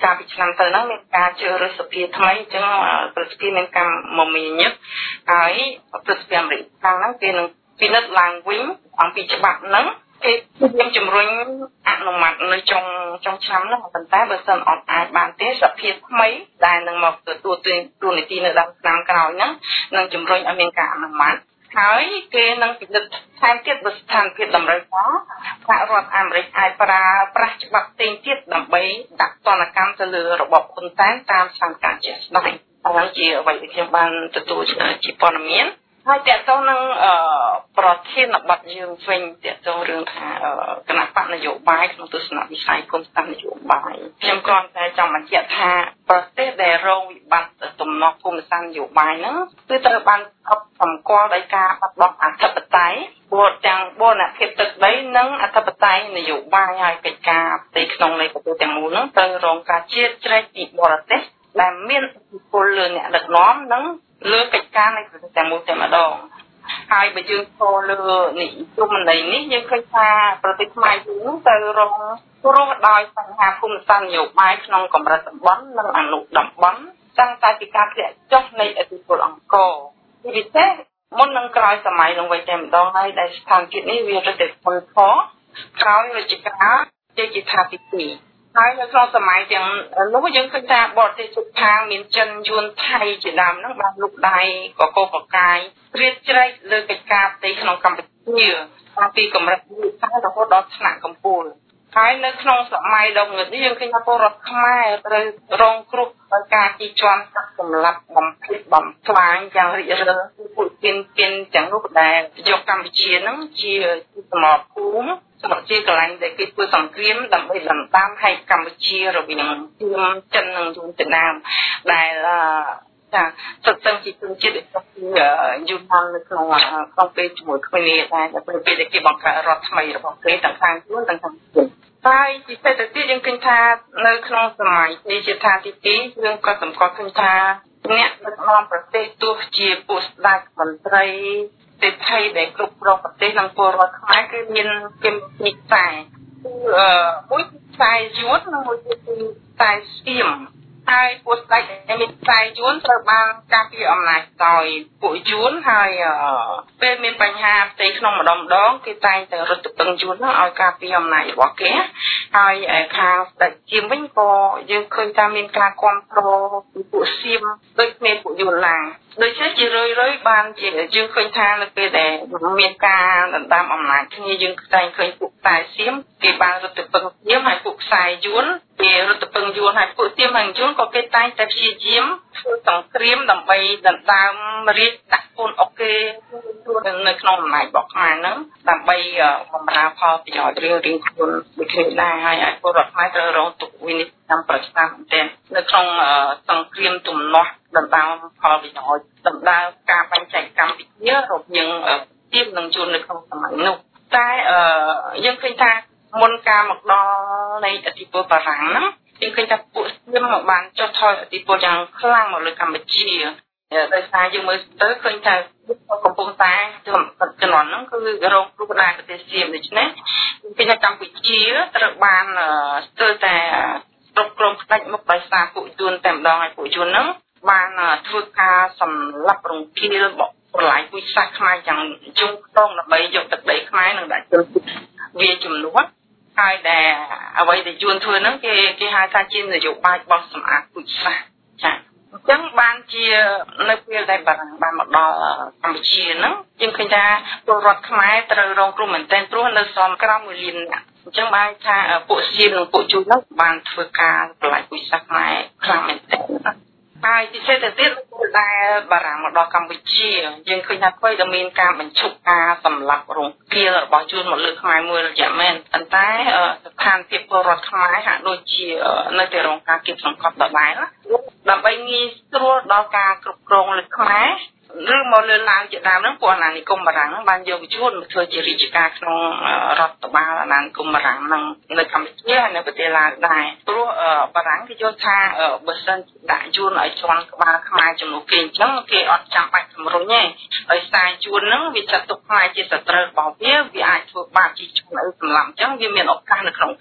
ការពីឆ្នាំទៅហ្នឹងមានការជឿរសភាថ្មីអញ្ចឹងប្រសិទ្ធភាពមានការមមាញឹកហើយប្រសិទ្ធភាពអាមេរិកខាងហ្នឹងគេនឹងពិនិត្យឡើងវិញអំពីច្បាប់ហ្នឹងគេព្យាយាមជំរុញអនុម័តនៅចុងឆ្នាំហ្នឹងប៉ុន្តែបើសិនអត់អាចបានទេសភាថ្មីដែលនឹងមកទទួលទូនីតិនៅដើមឆ្នាំក្រោយហ្នឹងនឹងជំរុញឲ្យមានការអនុម័តហើយគេនឹងពិនិត្យថែមទៀតបើស្ថានភាពតម្រូវការសហរដ្ឋអាមេរិកអាចប្រើប្រាស់ច្បាប់ផ្សេងទៀតដើម្បីដាក់ទណ្ឌកម្មទៅលើរបបហ៊ុនសែនតាមស្ថានភាពជាក់ស្ដែងហ្នឹងជាអ្វីដែលខ្ញុំបានទទួលជាព័ត៌មានហើយតើតើនឹងប្រធានបទយើងវិញតើតើរឿងថាគណៈបកនយោបាយក្នុងទស្សនវិស័យគុំស្ដាប់នយោបាយខ្ញុំគ្រាន់តែចង់បញ្ជាក់ថាប្រទេសដែលរងវិបត្តិទំនាស់ភូមិសាស្ត្រនយោបាយហ្នឹងគឺត្រូវបានសម្គាល់ដោយការបាត់បង់អធិបតេយ្យទាំងបូរណភាពទឹកដីនិងអធិបតេយ្យនយោបាយហើយកិច្ចការផ្ទៃក្នុងនៃប្រទេសទាំងមូលហ្នឹងត្រូវរងការជ្រៀតជ្រែកពីបរទេសដែលមានឥទ្ធិពលលើអ្នកដឹកនាំនិងលើកិច្ចការនៃប្រទេសទាំងមូលតែម្ដងហើយបើយើងចូលលើនិយមន័យនេះយើងឃើញថាប្រទេសខ្មែរយើងទៅរងគ្រោះដោយបញ្ហាភូមិសាស្ត្រនយោបាយក្នុងកម្រិតតំបន់និងអនុតំបន់តាំងតែពីការធ្លាក់ចុះនៃឥទ្ធិពលអង្គរជាពិសេសមុននឹងក្រោយសម័យនឹងវិញតែម្ដងហើយដែលស្ថានភាពនេះវារឹតតែធ្ងន់ធ្ងរក្រោយរជ្ជកាលជាថាទី2ហើយនៅក្នុងសម័យទាំងនោះយើងឃើញថាបរទេសជិតខាងមានចិនយួនថៃជាដើមហ្នឹងបានលុបដៃកកកកាយជ្រៀតជ្រែកលើកិច្ចការផ្ទៃក្នុងកម្ពុជាតាំងពីកម្រិតវិសាលរហូតដល់ថ្នាក់កំពូលហើយនៅក្នុងសម័យដ៏ងឹតនេះយើងឃើញថាពលរដ្ឋខ្មែរត្រូវរងគ្រោះដោយការជិះជាន់កាប់សម្លាប់បំភេទបំផ្លាញយ៉ាងរិចរិលពីពួកពានទាំងនោះដែលយកកម្ពុជាហ្នឹងជាសមរភូមិសម្រាប់ជាកន្លែងដែលគេធ្វើសង្គ្រាមដើម្បីដណ្ដើមឲ្យកម្ពុជារវាងចិននិងយួនទៅដើមដែលចាសិទ្ធិជាជនជាតិយូរមកនៅក្នុងពេលជាមួយគ្នាតែពេលដែលគេបង្កើតរដ្ឋថ្មីរបស់គេទាំងខាងយួនទាំងខាងចិនហើយពិសេសទៅទៀតយើងឃើញថានៅក្នុងសម័យនេះជាថាទី2យើងក៏សម្គាល់ឃើញថាអ្នកដឹកនាំប្រទេសទោះជាពួកស្ដេចមន្ត្រីទេពថៃដែលគ្រប់គ្រងប្រទេសនិងពលរដ្ឋខ្មែរគឺមានពីខ្សែមួយខ្សែយួននិងមួយទៀតគឺខ្សែសៀមហើយពួកស្ដេចដែលមានខ្សែយួនត្រូវបានការពារអំណាចដោយពួកយួនហើយពេលមានបញ្ហាផ្ទៃក្នុងម្ដងគេតែងតែរត់ទៅពឹងយួនឲ្យការពារអំណាចរបស់គេហើយខាងស្ដេចសៀមវិញក៏យើងឃើញថាមានការគាំទ្រពីពួកសៀមដូចគ្នាពួកយួនឡាដូច្នេះជារឿយបានជាយើងឃើញថានៅពេលដែលមានការដណ្ដើមអំណាចគ្នាយើងតែងឃើញពួកខ្សែសៀមគេបានរត់ទៅពឹងសៀមហើយពួកខ្សែយួនគេរត់ទៅពឹងយួនហើយពួកសៀមហើយយួនក៏គេតែងតែព្យាយាមធ្វើសង្គ្រាមដើម្បីដណ្ដើមរាជដាក់ពូនអុកគេនៅក្នុងអំណាចរបស់ខ្មែរហ្នឹងដើម្បីបម្រើផលប្រយោជន៍រៀងខ្លួនដូចគ្នាដែរហើយពលរដ្ឋខ្មែរត្រូវរងទុក្ខវិនិច្ឆ័យប្រចាំតែនៅក្នុងសង្គ្រាមទំនាស់ដណ្ដើមផលប្រយោជន៍ដណ្ដើមការបែងចែកកម្ពុជារវាងទៀមនិងយួននៅក្នុងសម័យនោះតែយើងឃើញថាមុនការមកដល់នៃឥទ្ធិពលបារាំងហ្នឹងយើងឃើញថាពួកសៀមបានចុះថយឥទ្ធិពលយ៉ាងខ្លាំងមកលើកម្ពុជាដោយសារយើងមើលទៅឃើញថាកំពុងតែជំនាន់ហ្នឹងគឺរងគ្រោះដែរប្រទេសសៀមដូច្នេះគឺថាកម្ពុជាត្រូវបានស្ទើរតែគ្រប់គ្រងផ្ដាច់មុខដោយសារពួកយួនតែម្ដងហើយពួកយួនហ្នឹងបានធ្វើការសម្លាប់រង្គាលប្រឡាយពូជសាសន៍ខ្មែរយ៉ាងយងខ្ទងដើម្បីយកទឹកដីខ្មែរនិងដាក់ជនវាចំនួនហើយដែលអ្វីដែលយួនធ្វើហ្នឹងគេហៅថាជានយោបាយបោះសម្អាតពូជសាសន៍ចាអញ្ចឹងបានជានៅពេលដែលបារាំងបានមកដល់កម្ពុជាហ្នឹងយើងឃើញថាពលរដ្ឋខ្មែរត្រូវរងគ្រោះមែនទែនព្រោះនៅសមក្រោម1លាននាក់អញ្ចឹងបានថាពួកសៀមនិងពួកយួនហ្នឹងបានធ្វើការប្រឡាយពូជសាសន៍ខ្មែរខ្លាំងមែនទែនហើយពិសេសទៅទៀតដែលបារាំងមកដល់កម្ពុជាយើងឃើញថាធ្វើឲ្យមានការបញ្ឈប់ការសម្លាប់រង្គាលរបស់យួនមកលើខ្មែរមួយរយៈមែនប៉ុន្តែស្ថានភាពពលរដ្ឋខ្មែរហាក់ដូចជានៅតែរងការគៀបសង្កត់ដដែលដើម្បីងាយស្រួលដល់ការគ្រប់គ្រងលើខ្មែរឬមកលើឡាវជាដើមហ្នឹងពួកអាណានិគមបារាំងហ្នឹងបានយកយួនមកធ្វើជារាជការក្នុងរដ្ឋបាលអាណានិគមបារាំងហ្នឹងនៅកម្ពុជាហើយនៅប្រទេសឡាវដែរព្រោះបារាំងគេយល់ថាបើសិនដាក់យួនឲ្យជន់ក្បាលខ្មែរចំនួនគេអញ្ចឹងគេអត់ចាំបាច់ជំរុញទេដោយសារយួនហ្នឹងវាចាត់ទុកខ្មែរជាសត្រូវរបស់វាអាចធ្វើបាបជាជនឲ្យសម្លាប់អញ្ចឹងវាមានឱកាសនៅក្នុងការ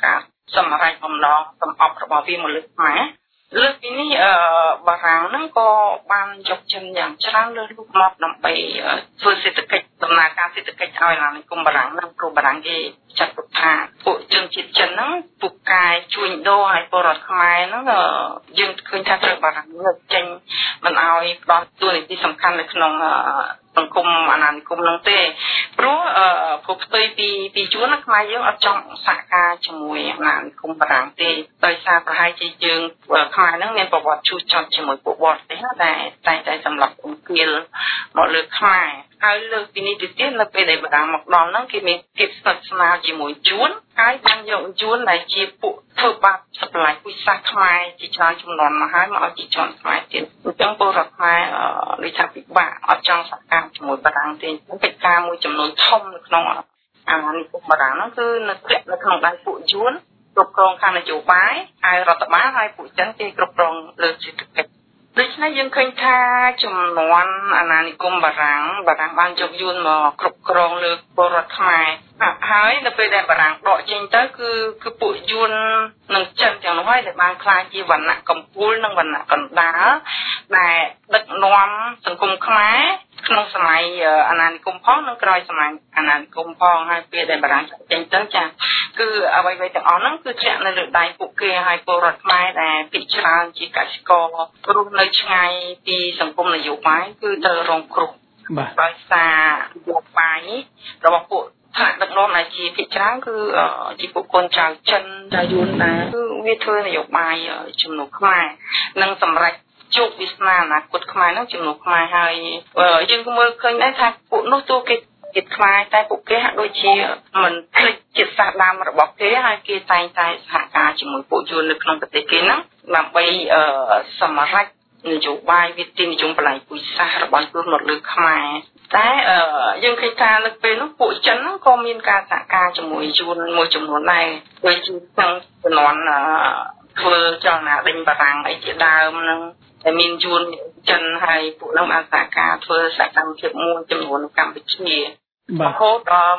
សម្រាប់បំណងសម្អប់របស់វាមកលើកខ្មែរលើកពីនេះបារាំងហ្នឹងក៏បានយកចិនយ៉ាងច្រើនលើសលប់មកដើម្បីធ្វើសេដ្ឋកិច្ចដំណើរការសេដ្ឋកិច្ចឲ្យអាណានិគមបារាំងហ្នឹងព្រោះបារាំងគេចាត់ទុកថាពួកជនជាតិចិនហ្នឹងពូកែជួញដូរឲ្យពលរដ្ឋខ្មែរហ្នឹងយើងឃើញថាត្រូវបារាំងលើកចេញមិនឲ្យផ្ដល់តួនាទីសំខាន់នៅក្នុងសង្គមអាណានិគមហ្នឹងទេព្រោះផ្ទុយពីជួនខ្មែរយើងអត់ចង់សហការជាមួយអាណានិគមបារាំងទេដោយសារប្រហែលជាយើងខ្មែរហ្នឹងមានប្រវត្តិឈូសឆាត់ជាមួយពួកបរទេសណាតែសម្រាប់អង្គាលមកលើខ្មែរហើយលើកពីនេះទៅទៀតនៅពេលដែលបារាំងមកដល់ហ្នឹងគេមានភាពស្និទ្ធស្នាលជាមួយជួនហើយបានយកជួនដែលជាពួកធ្វើបាបសម្លាញ់ពុជសាសខ្មែរជាច្រើនចំនួនមកហើយមកឲ្យជាជនខ្មែរទៀតអញ្ចឹងពលរដ្ឋខ្មែរដូចថាពិបាកអត់ចង់សហការជាមួយបារាំងទេកិច្ចការមួយចំនួនធំនៅក្នុងអាណានិគមបារាំងហ្នឹងគឺនៅក្នុងដៃពួកជួនគ្រប់គ្រងខាងនយោបាយហើយរដ្ឋបាលហើយពួកចិនគេគ្រប់គ្រងលើសេដ្ឋកិច្ចដូច្នេះយើងឃើញថាចំនួនអាណានិគមបារាំងបានយកយួនមកគ្រប់គ្រងលើពលរដ្ឋខ្មែរហើយនៅពេលដែលបារាំងដកចេញទៅគឺពួកយួននិងចិនទាំងនោះហើយដែលបានខ្លាចជាវណ្ណៈកំពូលនិងវណ្ណៈកណ្ដាលដែលដឹកនាំសង្គមខ្មែរក្នុងសម័យអាណានិគមផងនិងក្រោយសម័យអាណានិគមផងហើយពេលដែលបារាំងចេញទៅចាគឺអ្វីៗទាំងអស់ហ្នឹងគឺធ្លាក់នៅលើដៃពួកគេហើយពលរដ្ឋខ្មែរដែលភាគច្រើនជាកសិកររស់នៅឆ្ងាយពីសង្គមនយោបាយគឺត្រូវរងគ្រោះដោយសារនយោបាយរបស់ពួកថ្នាក់ដឹកនាំដែលជាភាគច្រើនគឺជាពួកកូនចៅចិនចៅយួនដែរគឺវាធ្វើនយោបាយជំនួសខ្មែរនិងសម្រាប់ជោគវាសនាអនាគតខ្មែរហ្នឹងជំនួសខ្មែរហើយយើងក៏មើលឃើញដែរថាពួកនោះទូគេជាតិខ្មែរតែពួកគេហាក់ដូចជាមិនភ្លេចជាតិសាសន៍ដើមរបស់គេហើយគេតែងតែសហការជាមួយពួកយួននៅក្នុងប្រទេសគេហ្នឹងដើម្បីសម្រេចនយោបាយវិធាននិយមបលែងពុជសាសន៍របស់យួនមកលើខ្មែរតែយើងឃើញថានៅពេលនោះពួកចិនហ្នឹងក៏មានការសហការជាមួយយួនមួយចំនួនដែរដូចជាក្នុងចំនួនធ្វើចលនាដេញបារាំងអីជាដើមហ្នឹងតែមានយួនចិនហើយពួកនោះបានសហការធ្វើសកម្មភាពមួយចំនួននៅកម្ពុជារហូតដល់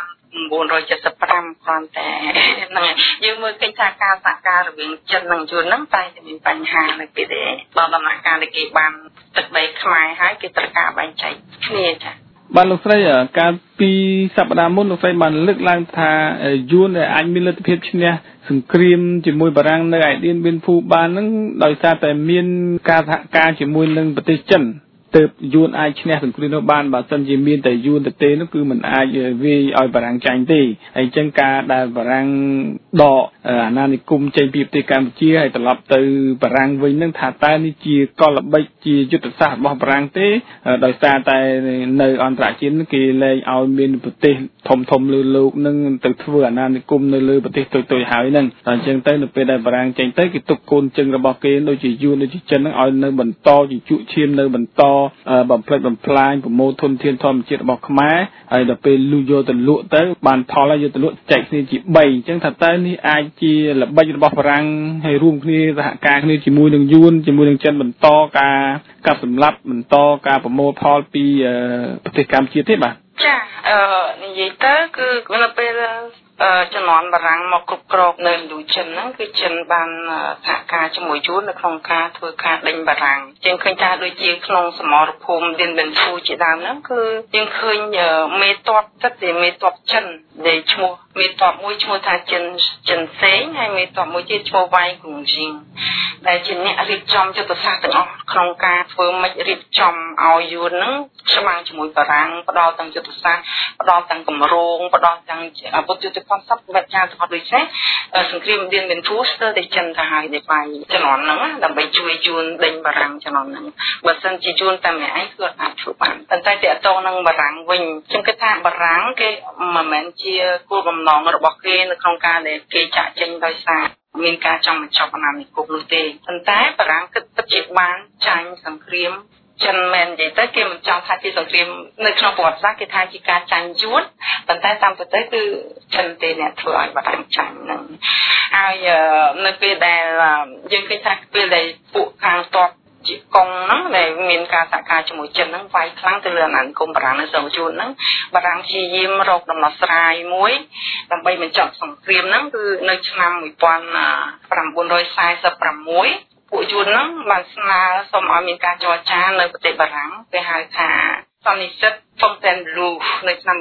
1975គ្រាន់តែហ្នឹងយើងមើលឃើញថាការសហការរវាងចិននិងយួនហ្នឹងតែមានបញ្ហានៅពេលដែលដល់ដំណាក់កាលដែលគេបានទឹកដីខ្មែរហើយគេត្រូវការបែងចែកគ្នាចាបាទលោកស្រីកាលពីសប្តាហ៍មុនលោកស្រីបានលើកឡើងថាយួនដែលអាចមានលទ្ធភាពឈ្នះសង្គ្រាមជាមួយបារាំងនៅឯឌៀនបៀនភូបានហ្នឹងដោយសារតែមានការសហការជាមួយនឹងប្រទេសចិនទើបយួនអាចឈ្នះសង្គ្រាមនោះបានបើសិនជាមានតែយួនទៅទេនោះគឺមិនអាចវាយឲ្យបារាំងចាញ់ទេហើយអញ្ចឹងការដែលបារាំងដកអាណានិគមចេញពីប្រទេសកម្ពុជាហើយត្រឡប់ទៅបារាំងវិញនឹងថាតើនេះជាកលល្បិចជាយុទ្ធសាស្ត្ររបស់បារាំងទេដោយសារតែនៅអន្តរជាតិគេលែងឲ្យមានប្រទេសធំលើលោកនឹងទៅធ្វើអាណានិគមនៅលើប្រទេសតូចៗហើយនឹងអញ្ចឹងទៅនៅពេលដែលបារាំងចេញទៅគេទុកកូនជើងរបស់គេដូចជាយួនដូចជាចិននឹងឲ្យនៅបន្តជជក់ឈាមនៅបន្តបំផ្លិចបំផ្លាញប្រមូលធនធានធម្មជាតិរបស់ខ្មែរហើយដល់ពេលលុយយកទៅលក់ទៅបានផលហើយយកទៅលក់ចែកគ្នាជា3អញ្ចឹងថាតើនេះអាចជាល្បិចរបស់បារាំងហើយរួមគ្នាសហការគ្នាជាមួយនឹងយួនជាមួយនឹងចិនបន្តការកាប់សម្លាប់បន្តការប្រមូលផលពីប្រទេសកម្ពុជាទេបាទចានិយាយទៅគឺនៅពេលចំនួនបារាំងមកគ្រប់គ្រងនៅឥណ្ឌូចិនហ្នឹងគឺចិនបានសហការជាមួយយួននៅក្នុងការធ្វើការដេញបារាំងជាងឃើញថាដូចជាក្នុងសមរភូមិឌៀនបិនភូជាដើមហ្នឹងគឺយើងឃើញមេតបចិត្តជាមេតបចិនដែលឈ្មោះមេតបមួយឈ្មោះថាចិនសេងហើយមេតបមួយទៀតឈ្មោះវ៉ៃគងជីងដែលជាអ្នករៀបចំយុទ្ធសាស្ត្រទាំងអស់ក្នុងការធ្វើម៉េចរៀបចំឲ្យយួនហ្នឹងច្បាំងជាមួយបារាំងផ្ដល់ទាំងយុទ្ធសាស្ត្រផ្ដល់ទាំងគម្រោងផ្ដល់ទាំងអាវុធយុទ្ធសាស្ត្រវិទ្យាទាំងអស់ដូចនេះសង្គ្រាមឌៀនបិនភូស្ទើរតែចិនទៅហើយដែលបាយជំនាន់ហ្នឹងដើម្បីជួយយួនដេញបារាំងជំនាន់ហ្នឹងបើសិនជាយួនតែម្នាក់ឯងគឺអាចធ្វើបានប៉ុន្តែតើតោនឹងបារាំងវិញខ្ញុំគិតថាបារាំងគេមិនមែនជាគោលបំណងរបស់គេនៅក្នុងការដែលគេចាក់ចេញដោយសារមានការចង់បញ្ចប់អាណានិគមនោះទេប៉ុន្តែបារាំងគិតពិតជាបានចាញ់សង្គ្រាមចិនមែននិយាយទៅគេមិនចង់ថាជាសង្គ្រាមនៅក្នុងប្រវត្តិសាស្ត្រគេថាជាការចាញ់យួនប៉ុន្តែតាមពិតទៅគឺចិនទេអ្នកធ្វើឲ្យបារាំងចាញ់ហ្នឹងហើយនៅពេលដែលយើងឃើញថាពេលដែលពួកខាងតបជាកងហ្នឹងដែលមានការសហការជាមួយចិនហ្នឹងវាយខ្លាំងទៅលើអាណានិគមបារាំងនៅសង្ជួនហ្នឹងបារាំងព្យាយាមរកដំណោះស្រាយមួយដើម្បីបញ្ចប់សង្គ្រាមហ្នឹងគឺនៅឆ្នាំ1946ពួកយួនហ្នឹងបានស្នើសុំឲ្យមានការចរចានៅប្រទេសបារាំងគេហៅថាសន្និសីទ Fontainebleau នៅឆ្នាំ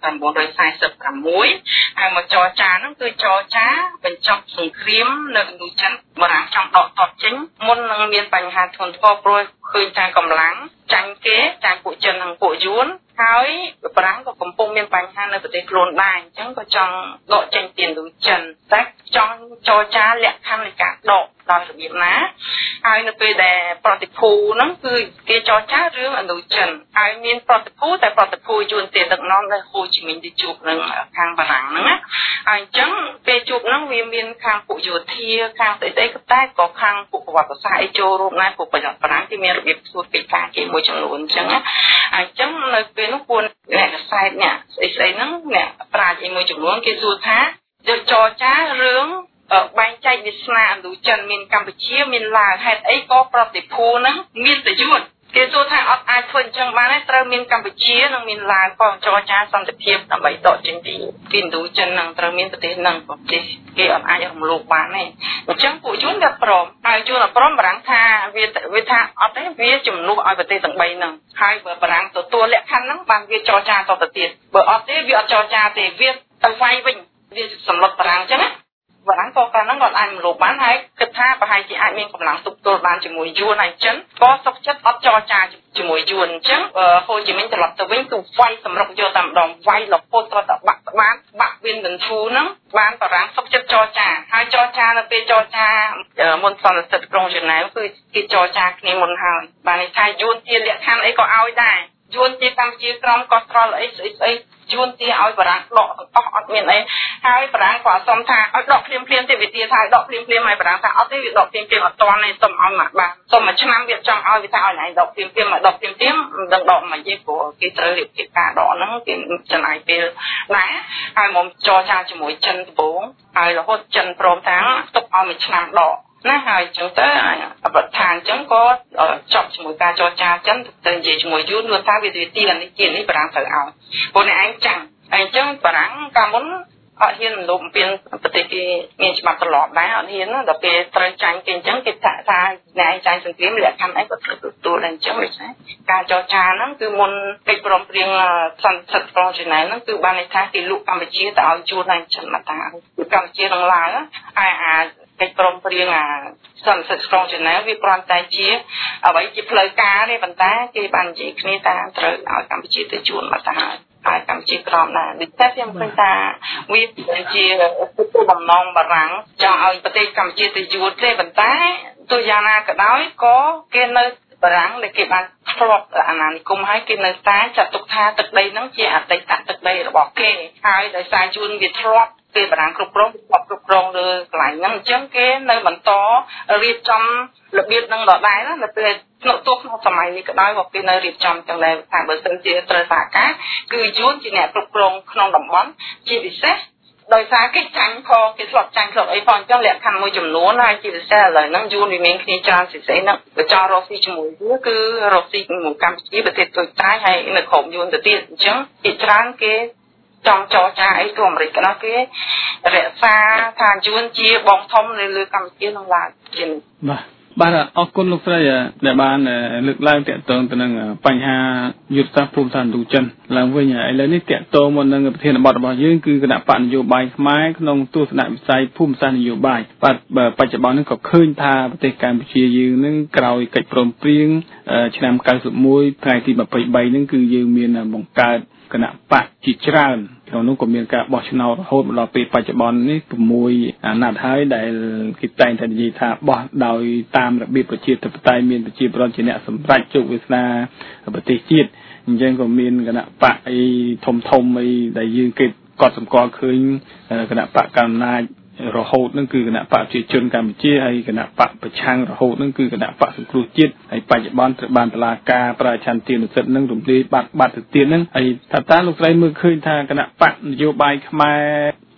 1946ហើយមកចរចាហ្នឹងគឺចរចាបញ្ចប់សង្គ្រាមនៅឥណ្ឌូចិនបារាំងចង់ដកទ័ពចេញមុននឹងមានបញ្ហាធ្ងន់ធ្ងរព្រោះឃើញថាកម្លាំងចាញ់គេចាញ់ពួកចិននិងពួកយួនហើយបារាំងក៏កំពុងមានបញ្ហានៅប្រទេសខ្លួនដែរអញ្ចឹងក៏ចង់ដកចេញពីឥណ្ឌូចិនតែចង់ចរចាលក្ខខណ្ឌនៃការដកដោយរបៀបណាហើយនៅពេលដែលប្រតិភូហ្នឹងគឺគេចរចារឿងឥណ្ឌូចិនហើយមានប្រតិភូតែប្រតិភូយួនទៀតដឹកនាំនៅហូជីមីញទៅជួបនឹងខាងបារាំងហ្នឹងណាហើយអញ្ចឹងពេលជួបហ្នឹងវាមានខាងពួកយោធាខាងស្អីៗក៏តែក៏ខាងពួកប្រវត្តិសាស្ត្រអីចូលរួមដែរពួកប្រយោជន៍បារាំងគេមានរបៀបធ្វើកិច្ចការគេមួយចំនួនអញ្ចឹងណាហើយអញ្ចឹងនៅពេលនោះពួកអ្នកកសែតអ្នកស្អីហ្នឹងអ្នកប្រាជ្ញមួយចំនួនគេសួរថាយកចរចារឿងបែងចែកវាសនាឥណ្ឌូចិនមានកម្ពុជាមានឡាវហេតុអីក៏ប្រតិភូហ្នឹងមានតែយួនគេសួរថាអត់អាចធ្វើអញ្ចឹងបានទេត្រូវមានកម្ពុជានិងមានឡាវក៏ចរចាសន្តិភាពដើម្បីដកចេញពីឥណ្ឌូចិននឹងត្រូវមានប្រទេសនឹងប្រទេសគេអត់អាចរំលោភបានទេអញ្ចឹងពួកយួនវាព្រមហើយយួនអត់ព្រមបារាំងថាវាថាអត់ទេវាជំនួសឲ្យប្រទេសទាំង3ហ្នឹងហើយបើបារាំងទទួលលក្ខខណ្ឌហ្នឹងបានវាចរចាតទៅទៀតបើអត់ទេវាអត់ចរចាទេវាទៅវាយវិញវាសម្លុតបារាំងអញ្ចឹងណាបារាំងក៏កាលហ្នឹងគាត់អាចរំលោភបានហើយគិតថាប្រហែលជាអាចមានកម្លាំងទប់ទល់បានជាមួយយួនហើយចិនក៏សុខចិត្តអត់ចរចាជាមួយយួនអញ្ចឹងហូជីមីញត្រឡប់ទៅវិញគឺវាយសម្រុកយកតែម្ដងវាយរហូតត្រូវតែបាក់វិនដន្ធូហ្នឹងបានបារាំងសុខចិត្តចរចាហើយចរចានៅពេលចរចាមុនសន្និសីទក្រុងហ្សឺណែវគឺគេចរចាគ្នាមុនហើយបានន័យថាយួនជាលក្ខខណ្ឌអីក៏ឲ្យដែរយួនជាកម្ពុជាក្រមក៏ត្រល់អីស្អីយួនទីឲ្យបារាំងដកទាំងអស់អត់មានអីហើយបារាំងក៏សុំថាឲ្យដកភ្លាមទេវាទាថាឲ្យដកភ្លាមហើយបារាំងថាអត់ទេវាដកភ្លាមអត់ទាន់ទេសុំឲ្យមកបានសុំមួយឆ្នាំវាចង់ឲ្យវាថាឲ្យណៃដកភ្លាមមកដកភ្លាមមិនដឹងដកមិនទេព្រោះគេត្រូវរៀបជាការដកហ្នឹងគេចំណាយពេលដែរហើយមកចរចាជាមួយចិនដំបូងហើយរហូតចិនព្រមថាទុកឲ្យមួយឆ្នាំដកណាហើយអញ្ចឹងទៅប្រធានអញ្ចឹងក៏ចប់ជាមួយការចរចាចិនទៅនិយាយជាមួយយួនយួនថាវាទីនេះជាតិនេះបារាំងត្រូវឲ្យព្រោះអ្នកឯងចាំអញ្ចឹងបារាំងកាលមុនអត់ហ៊ានលុបអំពីប្រទេសគេមានច្បាប់ត្រឡប់ដែរអត់ហ៊ានដល់ពេលត្រូវចាញ់គេអញ្ចឹងគេថាអ្នកឯងចាញ់សង្គ្រាមលក្ខខណ្ឌអីក៏ត្រូវទទួលដែរអញ្ចឹងដូច្នេះការចរចាហ្នឹងគឺមុនកិច្ចព្រមព្រៀងសន្តិសិទក្រុងហ្សឺណែវហ្នឹងគឺបានន័យថាគេលក់កម្ពុជាទៅឲ្យជួនហើយចិនមកតាគឺកម្ពុជានឹងឡាវហើយកិច្ចព្រមព្រៀងសន្តិសិទក្រុងហ្សឺណែវវាគ្រាន់តែជាអ្វីជាផ្លូវការទេប៉ុន្តែគេបាននិយាយគ្នាថាត្រូវឲ្យកម្ពុជាទៅជួនមកតាហើយកម្ពុជាក្រមដែរដូចតែខ្ញុំឃើញថាវាជាគោលបំណងបារាំងចង់ឲ្យប្រទេសកម្ពុជាទៅយួនទេប៉ុន្តែទោះយ៉ាងណាក៏ដោយក៏គេនៅបារាំងដែលគេបានធ្លាប់អាណានិគមហើយគេនៅតែចាត់ទុកថាទឹកដីហ្នឹងជាអតីតទឹកដីរបស់គេហើយដោយសារយួនវាធ្លាប់គេបារាំងគ្រប់គ្រងលើកន្លែងហ្នឹងអញ្ចឹងគេនៅបន្តរៀបចំរបៀបហ្នឹងដដែលណានៅពេលក្នុងសម័យនេះក៏ដោយក៏គេនៅរៀបចំចឹងដែរថាបើសិនជាត្រូវសហការគឺយួនជាអ្នកគ្រប់គ្រងក្នុងតំបន់ជាពិសេសដោយសារគេចាញ់ផងគេធ្លាប់ចាញ់ធ្លាប់អីផងអញ្ចឹងលក្ខខណ្ឌមួយចំនួនហើយជាពិសេសឥឡូវហ្នឹងយួនវាមានគ្នាច្រើនស្អីហ្នឹងបើចង់រកស៊ីជាមួយវាគឺរកស៊ីជាមួយកម្ពុជាប្រទេសតូចតាចហើយនៅក្រុមយួនទៅទៀតអញ្ចឹងជាច្រើនគេចង់ចរចាអីទៅអាមេរិកក៏ដោយគេរក្សាថាយួនជាបងធំនៅលើកម្ពុជានឹងឡើយជាបាទអរគុណលោកស្រីដែលបានលើកឡើងទាក់ទងទៅនឹងបញ្ហាយុទ្ធសាស្ត្រភូមិសាស្ត្រឥណ្ឌូចិនឡើងវិញឥឡូវនេះទាក់ទងមកនឹងប្រធានបទរបស់យើងគឺគណៈបកនយោបាយខ្មែរក្នុងទស្សនវិស័យភូមិសាស្ត្រនយោបាយបាទបច្ចុប្បន្ននេះក៏ឃើញថាប្រទេសកម្ពុជាយើងនឹងក្រោយកិច្ចព្រមព្រៀងឆ្នាំ91ថ្ងៃទី23ហ្នឹងគឺយើងមានបង្កើតគណៈបកជាច្រើនក្នុងនោះក៏មានការបោះឆ្នោតរហូតមកដល់ពេលបច្ចុប្បន្ននេះ6អាណត្តិហើយដែលគេតែងតែនិយាយថាបោះដោយតាមរបៀបប្រជាធិបតេយ្យមានប្រជាប្រដ្ឋជាអ្នកសម្រេចជោគវាសនាប្រទេសជាតិអញ្ចឹងក៏មានគណៈបកអីធំអីដែលយើងគេកត់សម្គាល់ឃើញគណៈបកកណ្ដាលរហូតនឹងគឺគណៈបកប្រជាជនកម្ពុជាហើយគណៈបកប្រឆាំងរហូតនឹងគឺគណៈបកសង្គ្រោះជាតិហើយបច្ចុប្បន្នត្រូវបានតុលាការប្រជាឆន្ទានុសិទ្ធិនឹងរំលាយបាត់ទៅទៀតនឹងហើយថាលោកស្រីមើលឃើញថាគណៈបកនយោបាយខ្មែរ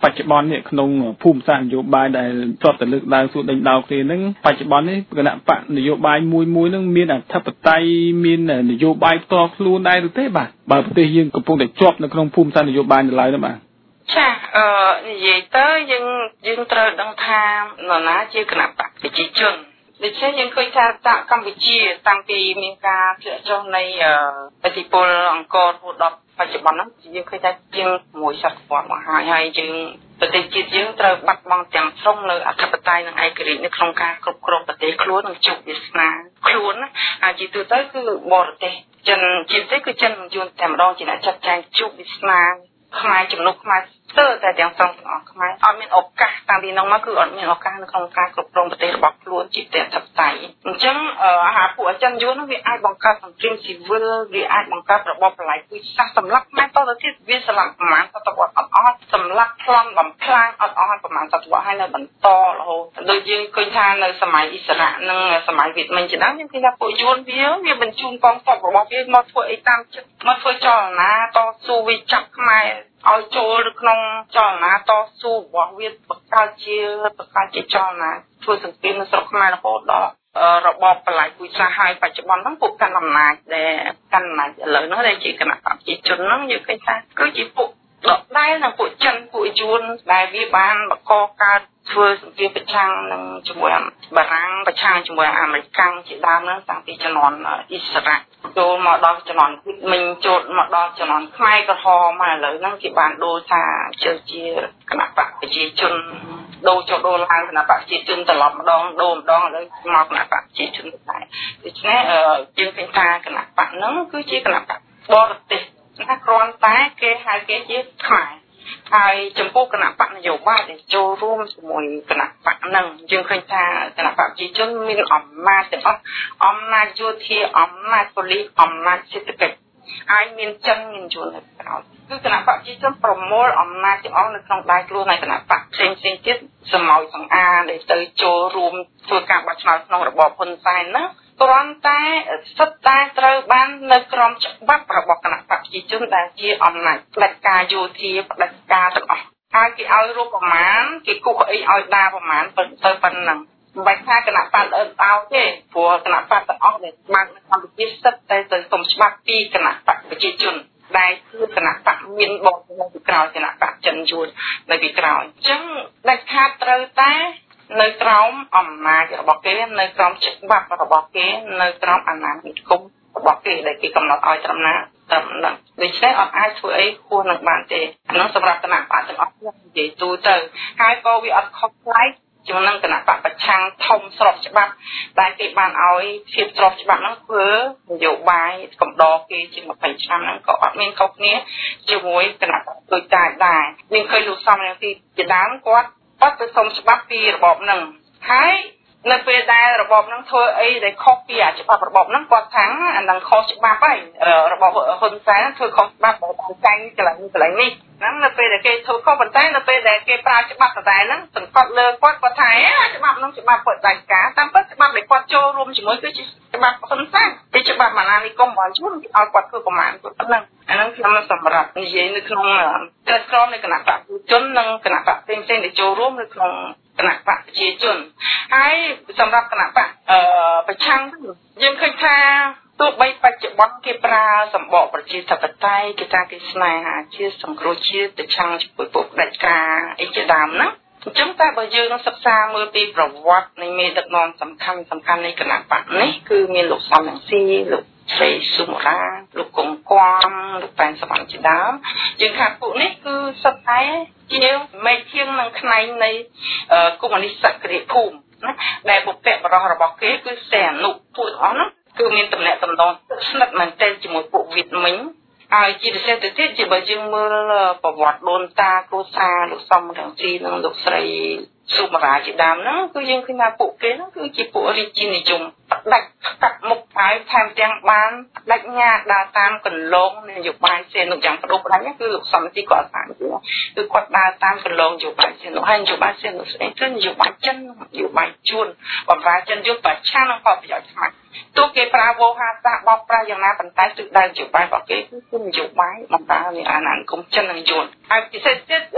បច្ចុប្បន្ននេះក្នុងភូមិសាស្ត្រនយោបាយដែលជាប់តែលើកឡើងសួរដេញដោលគ្នាហ្នឹងបច្ចុប្បន្ននេះគណៈបកនយោបាយមួយហ្នឹងមានអធិបតេយ្យមាននយោបាយផ្ទាល់ខ្លួនដែរឬទេបាទបើប្រទេសយើងកំពុងតែជាប់នៅក្នុងភូមិសាស្ត្រនយោបាយនៅឡើយនោះបាទចានិយាយទៅយើងត្រូវដឹងថានរណាជាគណៈបកប្រជាជនដូច្នេះយើងឃើញថាកម្ពុជាតាំងពីមានការធ្លាក់ចុះនៃឥទ្ធិពលអង្គររហូតដល់បច្ចុប្បន្នហ្នឹងយើងឃើញថាជាង1សតវត្សមកហើយយើងប្រទេសជាតិយើងត្រូវបាត់បង់ទាំងស្រុងនៅអធិបតេយ្យនិងឯករាជ្យនៅក្នុងការគ្រប់គ្រងប្រទេសខ្លួននិងជោគវាសនាខ្លួនហើយជាទូទៅគឺបរទេសចិនជាពិសេសគឺចិនយួនតែម្ដងជាអ្នកចាត់ចែងជោគវាសនាខ្មែរជំនុំខ្មែរស្ទើរតែទាំងស្រុងទាំងអស់ខ្មែរអត់មានឱកាសតាំងពីនោះមកគឺអត់មានឱកាសនៅក្នុងការគ្រប់គ្រងប្រទេសរបស់ខ្លួនជាប្រទេសអធិបតេយ្យអញ្ចឹងពួកអាចិនយួនវាអាចបង្កើតសង្គ្រាមស៊ីវិលវាអាចបង្កើតរបបប្រល័យពូជសាសន៍សម្រាប់ខ្មែរតទៅទៀតវាសម្រាប់ប្រមាណសតវត្សអត់សម្រាប់ប្លន់បំផ្លាញអត់ប្រមាណសតវត្សហើយនៅបន្តរហូតដូចយើងឃើញថានៅសម័យអ៊ីស្រាអែលនិងសម័យវៀតមិញជាដើមយើងឃើញថាពួកយួនវាបញ្ជូនកងទ័ពរបស់វាមកធ្វើអីតាមចិត្តមកធ្វើចលនាតស៊ូវាចាប់ខ្មែរឲ្យចូលនៅក្នុងចលនាតស៊ូរបស់វាបង្កើតជាចលនាធ្វើសង្គ្រាមនៅស្រុកខ្មែររហូតដល់របបប្រល័យពូជសាសន៍ហើយបច្ចុប្បន្នហ្នឹងពួកកាន់អំណាចដែលកាន់អំណាចឥឡូវហ្នឹងដែលជាគណៈបព្វជិជនហ្នឹងយើងឃើញថាគឺជាពួកដដែលនិងពួកចិនពួកយួនដែលវាបានបង្កកើតធ្វើសង្គ្រាមប្រឆាំងនឹងជាមួយបារាំងប្រឆាំងជាមួយអាមេរិកជាដើមហ្នឹងតាំងពីជំនាន់អ៊ីស្រាអែលចូលមកដល់ជំនាន់មិញចូលមកដល់ជំនាន់ខ្មែរក្រហមមកឥឡូវហ្នឹងគេបានដូរថាជាគណៈបព្វប្រជាជនដូរចុះដូរឡើងគណៈបព្វប្រជាជនត្រឡប់ម្ដងដូរម្ដងឥឡូវមកគណៈបព្វប្រជាជនដែរដូច្នេះយើងឃើញថាគណៈបព្វហ្នឹងគឺជាគណៈបព្វបរទេសថាគ្រាន់តែគេហៅគេជាខ្មែរហើយចំពោះគណៈបកនយោបាយដែលចូលរួមជាមួយគណៈបកហ្នឹងយើងឃើញថាគណៈបកប្រជាជនមានអំណាចទាំងអស់អំណាចយោធាអំណាចប៉ូលីសអំណាចសេដ្ឋកិច្ចហើយមានចិនមានយួននៅក្រោយគឺគណៈបកប្រជាជនប្រមូលអំណាចទាំងអស់នៅក្នុងដៃខ្លួននៃគណៈបកផ្សេងទៀតសម័យសង្អាដែលទៅចូលរួមធ្វើការបោះឆ្នោតក្នុងរបបហ៊ុនសែនហ្នឹងគ្រាន់តែសិទ្ធិតែត្រូវបាននៅក្រោមច្បាប់របស់គណៈបកប្រជាជនដែលជាអំណាចផ្ដាច់ការយោធាផ្ដាច់ការទាំងអស់ហើយគេឲ្យរូបប្រមាណគេគូសអីឲ្យដាប្រមាណទៅប៉ុណ្ណឹងមិនបាច់ថាគណៈបកអើតោទេព្រោះគណៈបកទាំងអស់ដែលបាននៅកម្ពុជាសិទ្ធិតែទៅសុំច្បាប់ពីគណៈបកប្រជាជនដែលគឺគណៈបកមានបកនៅពីក្រោយគណៈបកចិនយួននៅពីក្រោយអញ្ចឹងដាច់ខាតត្រូវតែនៅក្រោមអំណាចរបស់គេនៅក្រោមច្បាប់របស់គេនៅក្រោមអាណានិគមរបស់គេដែលគេកំណត់ឲ្យត្រឹមណាត្រឹមហ្នឹងដូច្នេះអត់អាចធ្វើអីហួសនឹងបានទេអានោះសម្រាប់គណៈបកទាំងអស់និយាយទូទៅហើយក៏វាអត់ខុសប្លែកជាមួយនឹងគណៈបកប្រឆាំងធំស្របច្បាប់ដែលគេបានឲ្យភាពស្របច្បាប់ហ្នឹងធ្វើនយោបាយកំដរគេជា20ឆ្នាំហ្នឹងក៏អត់មានខុសគ្នាជាមួយគណៈបកដូចតែដែរមានឃើញលោកសំរងទីជាដើមគាត់ទៅសុំច្បាប់ពីរបបហ្នឹងហើយនៅពេលដែលរបបហ្នឹងធ្វើអីដែលខុសពីច្បាប់របបហ្នឹងគាត់ថាអានឹងខុសច្បាប់ហើយរបបហ៊ុនសែនធ្វើខុសច្បាប់របស់អង្គការកន្លែងនេះហ្នឹងនៅពេលដែលគេធ្វើខុសប៉ុន្តែនៅពេលដែលគេប្រើច្បាប់ដដែលហ្នឹងសង្កត់លើគាត់ថាច្បាប់ហ្នឹងច្បាប់ផ្ដាច់ការតាមពិតច្បាប់ដែលគាត់ចូលរួមជាមួយគឺជាច្បាប់ហ៊ុនសែនជាច្បាប់អាណានិគមរបស់យួនឲ្យគាត់ធ្វើប្រមាណគាត់ប៉ុណ្ណឹងអាហ្នឹងខ្ញុំសម្រាប់និយាយនៅក្នុងក្រមនៃគណៈបព្វជិជននិងគណៈបព្វផ្សេងៗដែលចូលរួមនៅក្នុងគណៈបព្វប្រជាជនហើយសម្រាប់គណៈបព្វប្រឆាំងយើងឃើញថាទោះបីបច្ចុប្បន្នគេប្រើសម្បកប្រជាធិបតេយ្យគេថាគេស្នេហាជាសង្គ្រោះជាតិប្រឆាំងជាមួយពួកផ្ដាច់ការអីជាដើមហ្នឹងអញ្ចឹងតែបើយើងនឹងសិក្សាមើលពីប្រវត្តិនៃមេដឹកនាំសំខាន់នៃគណៈបព្វនេះគឺមានលោកសំរងស៊ីលោកស្រីសុមរាលោកកុងគំលោកប៉ែនសវណ្ណជាដើមយើងថាពួកនេះគឺសុទ្ធតែជាមេធៀងនឹងផ្នែកនៃកុម្មុយនីសសក្តិភូមិណាដែលបុព្វបុរសរបស់គេគឺសែនអនុពួកអស់នោះគឺមានតំណែងតំណងស្និទ្ធមែនទែនជាមួយពួកវៀតមិញហើយជាពិសេសទៅទៀតជាបើយើងមើលប្រវត្តិដូនតាគ្រួសារលោកសំរងស៊ីនិងលោកស្រីសុមរាជាដើមហ្នឹងគឺយើងឃើញថាពួកគេហ្នឹងគឺជាពួករាជានិយមផ្ដាច់កាត់មុខហើយថែមទាំងបានផ្ដាច់ញ៉ាដើរតាមកន្លងនយោបាយសេនុយ៉ាងបដិបត្តិគឺលោកសំរងស៊ីគាត់តាមគឺគាត់ដើរតាមកន្លងនយោបាយសេនុហើយនយោបាយសេនុស្អីគឺនយោបាយចិននយោបាយជួនបំរើចិនយកប្រឆាំងនឹងផលប្រយោជន៍ខ្មែរទោះគេប្រើវោហារសាបោកប្រាស់យ៉ាងណាប៉ុន្តែទិសដៅនយោបាយរបស់គេគឺនយោបាយបំរើនៃអាណានិគមចិននិងយួនហើយពិសេសទៀត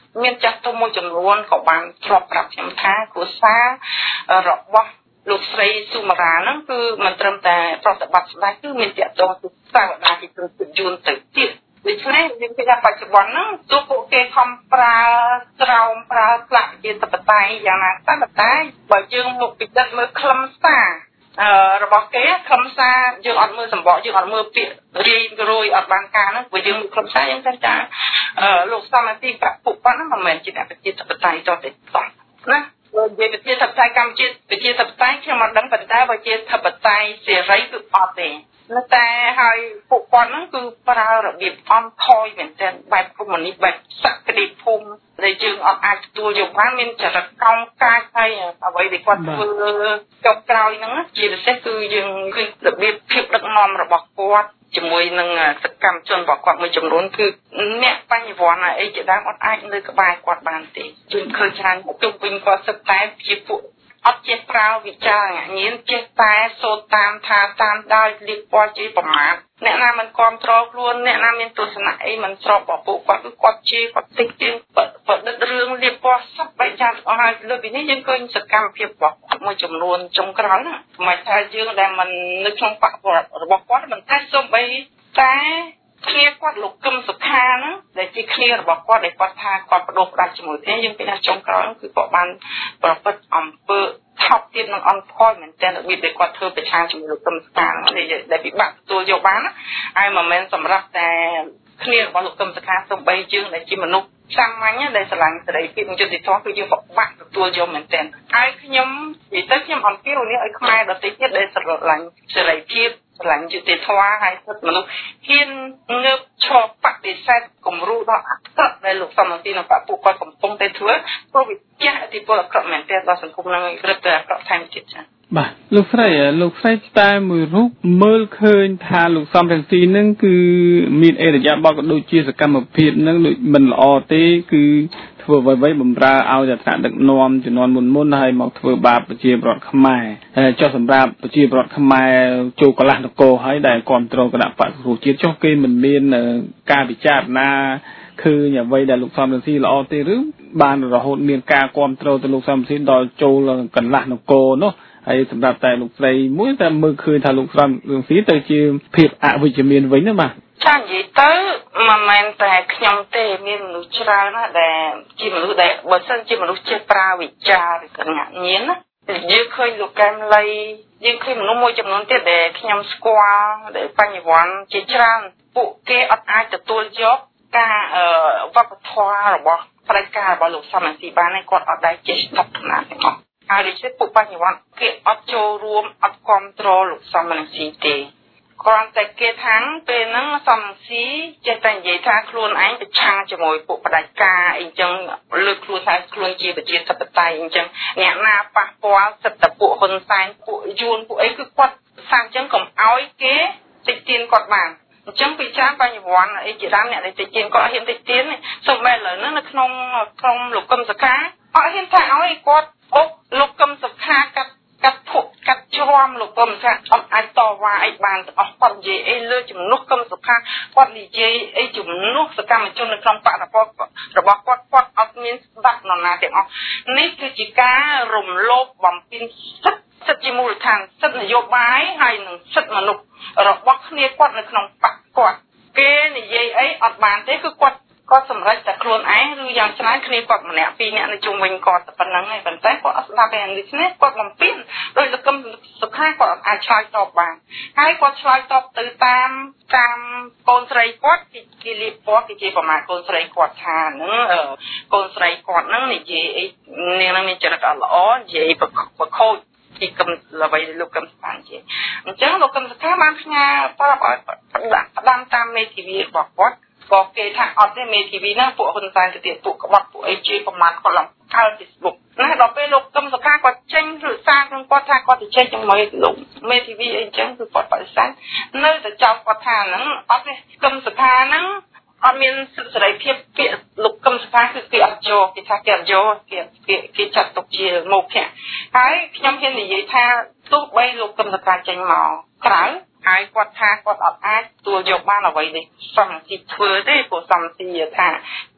មានចាស់ទុំមួយចំនួនក៏បានធ្លាប់ប្រាប់ខ្ញុំថាគ្រួសាររបស់លោកស្រីសុមារាហ្នឹងគឺមិនត្រឹមតែប្រតិបត្តិស្ដេចគឺមានតាក់ទងទៅសាវតាទីក្រុងយួនទៅទៀតដូច្នេះយើងឃើញថាបច្ចុប្បន្នហ្នឹងទោះពួកគេខំប្រើស្រោមប្រើស្លាកជាតបតៃយ៉ាងណាតែបើយើងមកពិចារណាមើលខ្លឹមសាររបស់គេខ្លឹមសារយើងអត់មើលសម្បកយើងអត់មើលពាក្យរាយរយអត់បានការហ្នឹងបើយើងមើលខ្លឹមសារយើងឃើញថាលោកសំអាទីប្រពុប៉ុណ្ណឹងមិនមែនជាអ្នកប្រជាធិបតេយ្យតទៅសោះណានិយាយប្រជាធិបតេយ្យកម្ពុជាប្រជាធិបតេយ្យខ្ញុំអត់ដឹងប៉ុន្តែប្រជាធិបតេយ្យសេរីគឺអត់ទេតែហើយពួកគាត់ហ្នឹងគឺប្រើរបៀបអំថយមែនទែនបែបកុម្មុយនីសបែបសក្តិភូមិដែលយើងអត់អាចទទួលយកបានមានចរិតកោងកាចហើយអ្វីដែលគាត់ធ្វើចុងក្រោយហ្នឹងជាពិសេសគឺយើងឃើញរបៀបភាពដឹកនាំរបស់គាត់ជាមួយនឹងសកម្មជនរបស់គាត់មួយចំនួនគឺអ្នកបញ្ញវន្តអីជាដើមអត់អាចនៅក្បែរគាត់បានទេយើងឃើញច្រើនជុំវិញគាត់សឹកតែជាពួកអត់ចេះប្រើវិចារណញ្ញាណចេះតែសូត្រតាមថាតាមដោយលៀបពណ៌ជាប្រមាថអ្នកណាមិនគ្រប់គ្រងខ្លួនអ្នកណាមានទស្សនៈអីមិនស្របរបស់ពួកគាត់គឺគាត់ជាគាត់តិចទៀងប្រឌិតរឿងលៀបពណ៌សពបែបយ៉ាងអស់ហើយលើពីនេះយើងឃើញសកម្មភាពរបស់គាត់មួយចំនួនចុងក្រោយណាមិនថាយើងដែលមិននៅក្នុងបករបស់គាត់មិនថាសូម្បីតែគ្នាគាត់លោកកឹមសុខាហ្នឹងដែលជាគ្នារបស់គាត់ដែលគាត់ថាគាត់បដូរផ្ដាច់ជាមួយគ្នាយើងឃើញថាចុងក្រោយគឺគាត់បានប្រព្រឹត្តអំពើថោកទាបនឹងអន់ផលមែនទែនរបៀបដែលគាត់ធ្វើប្រឆាំងជាមួយលោកកឹមសុខាដែលពិបាកទទួលយកបានហើយមិនមែនសម្រាប់តែគ្នារបស់លោកកឹមសុខាសូម្បីយើងដែលជាមនុស្សសាមញ្ញដែលស្រឡាញ់សេរីភាពនិងយុត្តិធម៌គឺយើងពិបាកទទួលយកមែនទែនហើយខ្ញុំនិយាយទៅខ្ញុំអំពាវនាវឲ្យខ្មែរដទៃទៀតដែលស្រឡាញ់សេរីភាពស្រឡាញ់យុត្តិធម៌ហើយសិទ្ធិមនុស្សហ៊ានងើបឈរបដិសេធគំរូដ៏អាក្រក់ដែលលោកសំរងស៊ីនិងបពុគាត់កំពុងតែធ្វើព្រោះវាជះឥទ្ធិពលអាក្រក់មែនទែនដល់សង្គមនឹងរឹតតែអាក្រក់ថែមទៀតចា៎បាទលោកស្រីតែមួយរូបមើលឃើញថាលោកសំរងស៊ីនឹងគឺមានអេរយាប័តក៏ដូចជាសកម្មភាពនឹងដូចមិនល្អទេគឺធ្វើអ្វីៗបំរើឲ្យតែថ្នាក់ដឹកនាំជំនាន់មុនហើយមកធ្វើបាបប្រជាពលរដ្ឋខ្មែរចុះសម្រាប់ប្រជាពលរដ្ឋខ្មែរចូលកន្លះនគរហើយដែលគ្រប់គ្រងគណៈបក្សប្រជាជាតិចុះគេមិនមានការពិចារណាឃើញអ្វីដែលលោកសំរងស៊ីល្អទេឬបានរហូតមានការគ្រប់គ្រងទៅលោកសំរងស៊ីដល់ចូលកន្លះនគរនោះហើយសម្រាប់តែលោកស្រីមួយតែមើលឃើញថាលោកសំរងស៊ីទៅជាភាពអវិជ្ជមានវិញណាបាទចានិយាយទៅមិនមែនតែខ្ញុំទេមានមនុស្សច្រើនណាស់ដែលជាមនុស្សដែលបើសិនជាមនុស្សចេះប្រើវិចារឬកញ្ញាញៀនណាយើងឃើញលោកកែមលីយើងឃើញមនុស្សមួយចំនួនទៀតដែលខ្ញុំស្គាល់ដែលបញ្ញវន្តជាច្រើនពួកគេអត់អាចទទួលយកការវប្បធម៌របស់ផ្ដាច់ការរបស់លោកសំរងស៊ីបានទេគាត់អត់ដែលចេះស្ដាប់ដំណើរទាំងអស់ហើយដូចជាពួកបញ្ញវន្តគេអត់ចូលរួមអត់គ្រប់គ្រងលោកសំរងស៊ីទេគ្រាន់តែគេថាពេលហ្នឹងសំរងស៊ីចេះតែនិយាយថាខ្លួនឯងប្រឆាំងជាមួយពួកផ្ដាច់ការអីចឹងលើកខ្លួនថាខ្លួនជាប្រជាធិបតេយ្យអញ្ចឹងអ្នកណាប៉ះពាល់សិទ្ធិពួកហ៊ុនសែនពួកយួនពួកអីគឺគាត់សាំងអញ្ចឹងកុំឲ្យគេតិចទៀនគាត់បានអញ្ចឹងពីច្រើនបញ្ញវន្តអីជាដើមអ្នកដែលតិចទៀនគាត់អត់ហ៊ានតិចទៀនសូម្បីឥឡូវហ្នឹងនៅក្នុងលោកកឹមសុខាអត់ហ៊ានថាឲ្យគាត់អុកលោកកឹមសុខាកាត់ជ្រាំលោកកឹមសុខាអត់អាចតវ៉ាអីបានអស់គាត់និយាយអីលើជំនួសកឹមសុខាគាត់និយាយអីជំនួសសកម្មជននៅក្នុងបដិបត្តិរបស់គាត់អត់មានស្ដាប់នរណាទាំងអស់នេះគឺជាការរំលោភបំពានសិទ្ធិជាមូលដ្ឋានសិទ្ធិនយោបាយហើយនិងសិទ្ធិមនុស្សរបស់គ្នាគាត់នៅក្នុងបកគាត់គេនិយាយអីអត់បានទេគឺគាត់សម្រេចតែខ្លួនឯងឬយ៉ាងច្រើនគ្នាគាត់ម្នាក់ពីរនាក់នៅជុំវិញគាត់តែប៉ុណ្្នឹងឯងប៉ុន្តែគាត់អត់ស្ដាប់ទេដូច្នេះគាត់បំពេញដោយលោកកឹមសុខាគាត់អាចឆ្លើយតបបានហើយគាត់ឆ្លើយតបទៅតាមកូនស្រីគាត់គេលៀបពណ៌គេជាប្រមាថកូនស្រីគាត់ថាហ្នឹងកូនស្រីគាត់ហ្នឹងនិយាយអីនាងហ្នឹងមានចរិតអត់ល្អនិយាយបខូចពីកឹមល្បីលោកកឹមសុខាជាអញ្ចឹងលោកកឹមសុខាបានផ្ញើប្រាប់ឲ្យផ្ដាំតាមមេធាវីរបស់គាត់ក៏គេថាអត់ទេមេធាវីហ្នឹងពួកហ៊ុនសែនទៅទៀតពួកក្បត់ពួកអីជាប្រមាថគាត់ឡើងកើត Facebook ណាដល់ពេលលោកកឹមសុខាគាត់ចេញឬសារក្នុងគាត់ថាគាត់ទៅចេញជាមួយលោកមេធាវីអីចឹងគឺគាត់បដិសេធនៅតែចោទគាត់ថាហ្នឹងអត់ទេកឹមសុខាហ្នឹងអត់មានសិទ្ធិសេរីភាពពាក្យលោកកឹមសុខាគឺគេអត់យកគេថាគេអត់យកគេចាត់ទុកជាមោឃៈហើយខ្ញុំហ៊ាននិយាយថាទោះបីលោកកឹមសុខាចេញមកក្រៅហើយគាត់ថាគាត់អត់អាចទទួលយកបានអ្វីដែលសំស៊ីធ្វើទេព្រោះសំស៊ីថា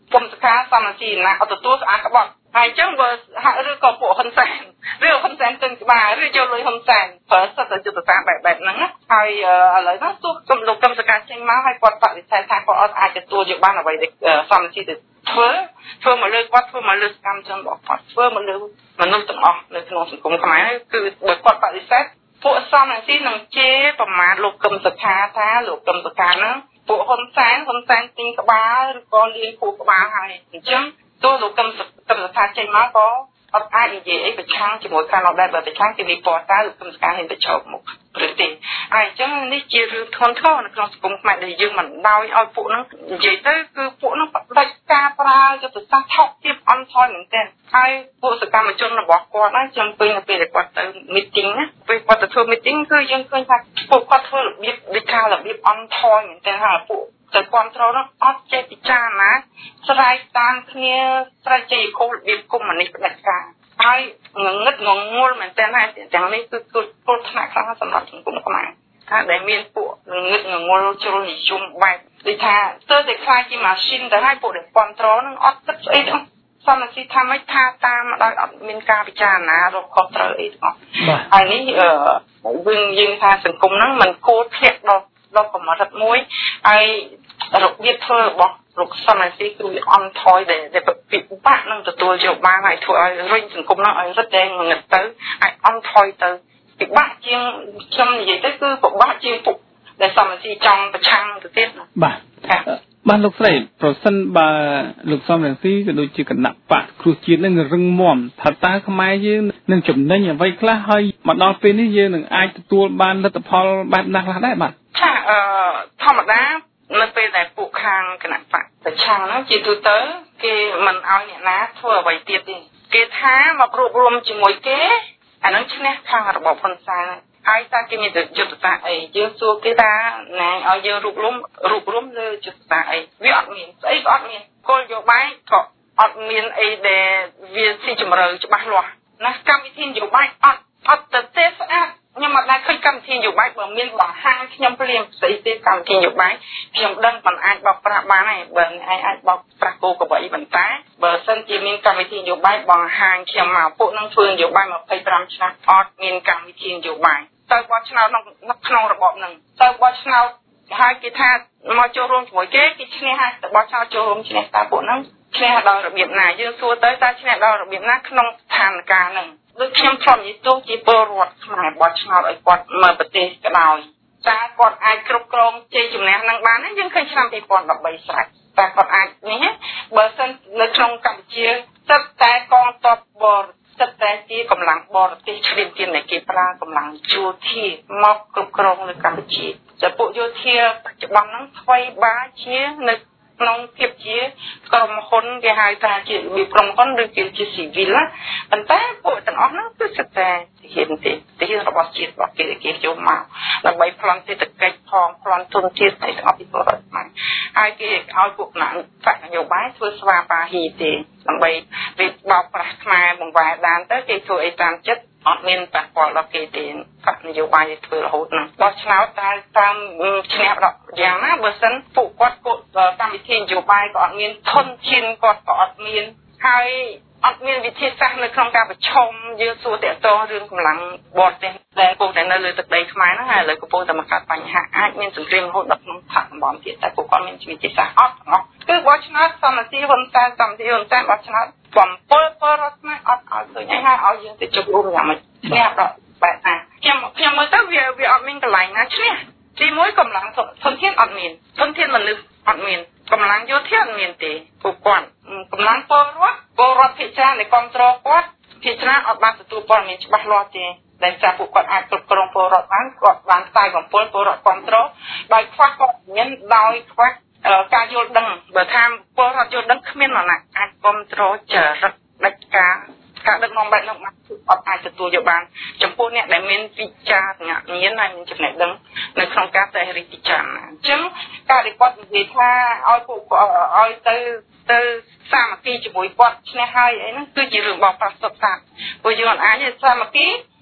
គុំសខាសមាជិកណាអត់ទទួលស្អាតក្បត់ហើយអញ្ចឹងបើហាក់ឬក៏ពួកហ៊ុនសែនឬហ៊ុនសែនទិញក្បាលឬយកលុយហ៊ុនសែនប្រើសិទ្ធិយុត្តិធម៌បែបហ្នឹងណាហើយឥឡូវហ្នឹងទោះគុំសខាចេញមកហើយគាត់បដិសេធថាគាត់អត់អាចទទួលយកបានអ្វីដែលសមាជិកធ្វើមកលើគាត់ធ្វើមកលើសកម្មជនរបស់គាត់ធ្វើមកលើមនុស្សទាំងអស់នៅក្នុងសង្គមខ្មែរគឺបើគាត់បដិសេធពួកសំរងស៊ីនឹងជេរប្រមាថលោកកឹមសុខាថាលោកកឹមសុខាហ្នឹងពួកហ៊ុនសែនទិញក្បាលឬក៏លាយពូក្បាលហើយអញ្ចឹងទោះលោកកឹមសុខាចេញមកក៏អត់អាចនិយាយអីប្រឆាំងជាមួយខាងនោះដែរបើប្រឆាំងគេមានពណ៌តើលោកកឹមសុខាហ៊ានទៅឈប់មុខឬទេហើយអញ្ចឹងនេះជារឿងធ្ងន់ធ្ងរនៅក្នុងសង្គមខ្មែរដែលយើងមិនដោយឲ្យពួកហ្នឹងនិយាយទៅគឺពួកហ្នឹងបដិការប្រើយុទ្ធសាស្ត្រថោកទាបអន់ថយមែនទែនហើយពួកសកម្មជនរបស់គាត់ហ្នឹងចាំពេញទៅពេលគាត់ទៅ meeting ណាពេលគាត់ទៅធ្វើ meeting គឺយើងឃើញថាពួកគាត់ធ្វើរបៀបដូចថារបៀបអន់ថយមែនទែនហើយពួកតែគ្រប់គ្រងនោះអត់ចេះពិចារណាស្រ័យតាមគ្នាស្រ័យជាគោលរបៀបកុម្មុយនីសផ្ដាច់ការហើយងងឹតងងល់មែនទែនហើយទាំងនេះគឺគ្រោះថ្នាក់ខ្លាំងសម្រាប់សង្គមខ្មែរថាដែលមានពួកងងឹតងងល់ជ្រុលនិយមបែបដូចថាស្ទើរតែខ្លាចជាម៉ាស៊ីនទៅហើយពួកដែលគ្រប់គ្រងនឹងអត់គិតស្អីទេសមាជិកថាមិនថាតាមដោយអត់មានការពិចារណារកខុសត្រូវអីទាំងអស់ហើយនេះយើងថាសង្គមហ្នឹងมันគួរធ្លាក់ដល់កម្រិតមួយហើយរបៀបធ្វើរបស់លោកសមាជិកគឺអន់ថយដែលពិបាកនឹងទទួលយកបានហើយធ្វើឲ្យរុញសង្គមនោះឲ្យរឹតតែងងឹតទៅឲ្យអន់ថយទៅពិបាកជាងខ្ញុំនិយាយទៅគឺពិបាកជាងពុកដែលសមាជិកចង់ប្រឆាំងទៅទៀតបាទលោកស្រីប្រសិនបើលោកសំរងស៊ីក៏ដូចជាគណៈបកគ្រោះជាតិនឹងរឹងមាំថាតើខ្មែរយើងនឹងចំណេញអ្វីខ្លះហើយមកដល់ពេលនេះយើងនឹងអាចទទួលបានលទ្ធផលបែបណាខ្លះដែរបាទថាធម្មតានៅពេលដែលពួកខាងគណៈបកប្រឆាំងហ្នឹងជាទូទៅគេមិនឲ្យអ្នកណាធ្វើអ្វីទៀតទេគេថាមករួបរวมជាមួយគេអានឹងឈ្នះខាងរបបហ៊ុនសែនហើយតើគេមានយុទ្ធសាស្ត្រអីយើងសួរគេថាណែឲ្យយើងរួបរวมលើយុទ្ធសាស្ត្រអីវាអត់មានស្អីក៏អត់មានគោលនយោបាយក៏អត់មានអីដែលវាស៊ីជម្រៅច្បាស់លាស់ណាកម្មវិធីនយោបាយអត់ទៅទេស្អាតខ្ញុំអត់ដែរឃើញកម្មវិធីនយោបាយបើមានបង្ហាញខ្ញុំព្រាមស្អីទេកម្មវិធីនយោបាយខ្ញុំដឹងមិនអាចបោកប្រាស់បានទេបើអាចបោកប្រាស់គោកបៃបន្តែបើសិនជាមានកម្មវិធីនយោបាយបង្ហាញខ្ញុំមកពួកនឹងធ្វើនយោបាយ25ឆ្នាំអត់មានកម្មវិធីនយោបាយទៅបោះឆ្នោតក្នុងរបបហ្នឹងទៅបោះឆ្នោតហើយគេថាមកចូលរួមជាមួយគេឈ្នះហើយទៅបោះឆ្នោតចូលរួមឈ្នះតើពួកហ្នឹងឈ្នះដល់របៀបណាយើងសួរទៅតើឈ្នះដល់របៀបណាក្នុងស្ថានភាពហ្នឹងដូចខ្ញុំធ្លាប់និយាយទោះជាពលរដ្ឋខ្មែរបោះឆ្នោតឲ្យគាត់មកប្រទេសក៏ដោយតើគាត់អាចគ្រប់គ្រងជ័យជំនះនឹងបានទេយើងឃើញឆ្នាំ2013ស្រេចតើគាត់អាចនេះបើសិននៅក្នុងកម្ពុជាសិតតែកងទ័ពបរសិតតែជាកម្លាំងបរទេសឈ្លានពាននៃគេប្រើកម្លាំងយោធាមកគ្រប់គ្រងនៅកម្ពុជាតែពួកយោធាបច្ចុប្បន្នហ្នឹងថ្មីបាជានៅក្នុងភាពជាក្រុមហ៊ុនគេហៅថាជាក្រុមហ៊ុនឬជាស៊ីវិលប៉ុន្តែពួកទាំងអស់ហ្នឹងគឺសិតតែហ៊ានទេរបស់ជាតិរបស់គេយកមកដើម្បីប្លន់សេដ្ឋកិច្ចផងប្លន់ទុនធានទាំងអស់ពីពលរដ្ឋខ្មែរហើយគេឲ្យពួកណាបកនយោបាយធ្វើស្វាបាហ៊ីទេដើម្បីវាបោកប្រាស់ខ្មែរបង្វែរដានទៅគេធ្វើអីតាមចិត្តអត់មានប៉ះពាល់ដល់គេទេបកនយោបាយធ្វើរហូតហ្នឹងបោះឆ្នោតតែតាមឈ្នះដល់យ៉ាងណាបើសិនពួកគាត់កម្មវិធីនយោបាយក៏អត់មានធនធានគាត់ក៏អត់មានហើយអត់មានវិធីសាស្ត្រនៅក្នុងការប្រឈមយើងសួរតាក់ទងរឿងកម្លាំងបរទេសដែលកំពុងតែនៅលើទឹកដីខ្មែរហ្នឹងហើយឥឡូវកំពុងតែមកកើតបញ្ហាអាចមានសង្គ្រាមរហូតដល់ក្នុងផាកសម្បំទៀតតែពួកគាត់មានវិធីសាស្ត្រអត់ទាំងអស់គឺបោះឆ្នោតសមាជិកហ៊ុនសែនបោះឆ្នោត7ពលរដ្ឋខ្មែរអត់ឲ្យឃើញហើយឲ្យយើងទៅជុំរួមយ៉ាងម៉េចឈ្នះដល់បែបណាខ្ញុំមើលទៅវាអត់មានកន្លែងណាឈ្នះទីមួយកម្លាំងធនធានអត់មានធនធានមនុស្សអត់មានកម្លាំងយោធាអត់មានទេពួកគាត់កម្លាំងពលរដ្ឋភាគច្រើននៃគ្រប់គ្រងគាត់ភាគច្រើនអត់បានទទួលព័ត៌មានច្បាស់លាស់ទេដែលថាពួកគាត់អាចគ្រប់គ្រងពលរដ្ឋបានគាត់បានផ្សាយបំពុលពលរដ្ឋគ្រប់គ្រងដោយខ្វះព័ត៌មានដោយខ្វះការយល់ដឹងបើថាពលរដ្ឋយល់ដឹងគ្មាននរណាអាចគ្រប់គ្រងចរិតដាច់ការដឹកនាំបែបនោះអត់អាចទទួលយកបានចំពោះអ្នកដែលមានវិចារណញ្ញាណហើយមានចំណេះដឹងនៅក្នុងការតែរិះពិចារណាអញ្ចឹងការដែលគាត់និយាយថាឲ្យពួកឲ្យទៅសាមគ្គីជាមួយគាត់ឈ្នះហើយអីហ្នឹងគឺជារឿងបោកប្រាស់សុទ្ធសាធព្រោះយើងអាចសាមគ្គី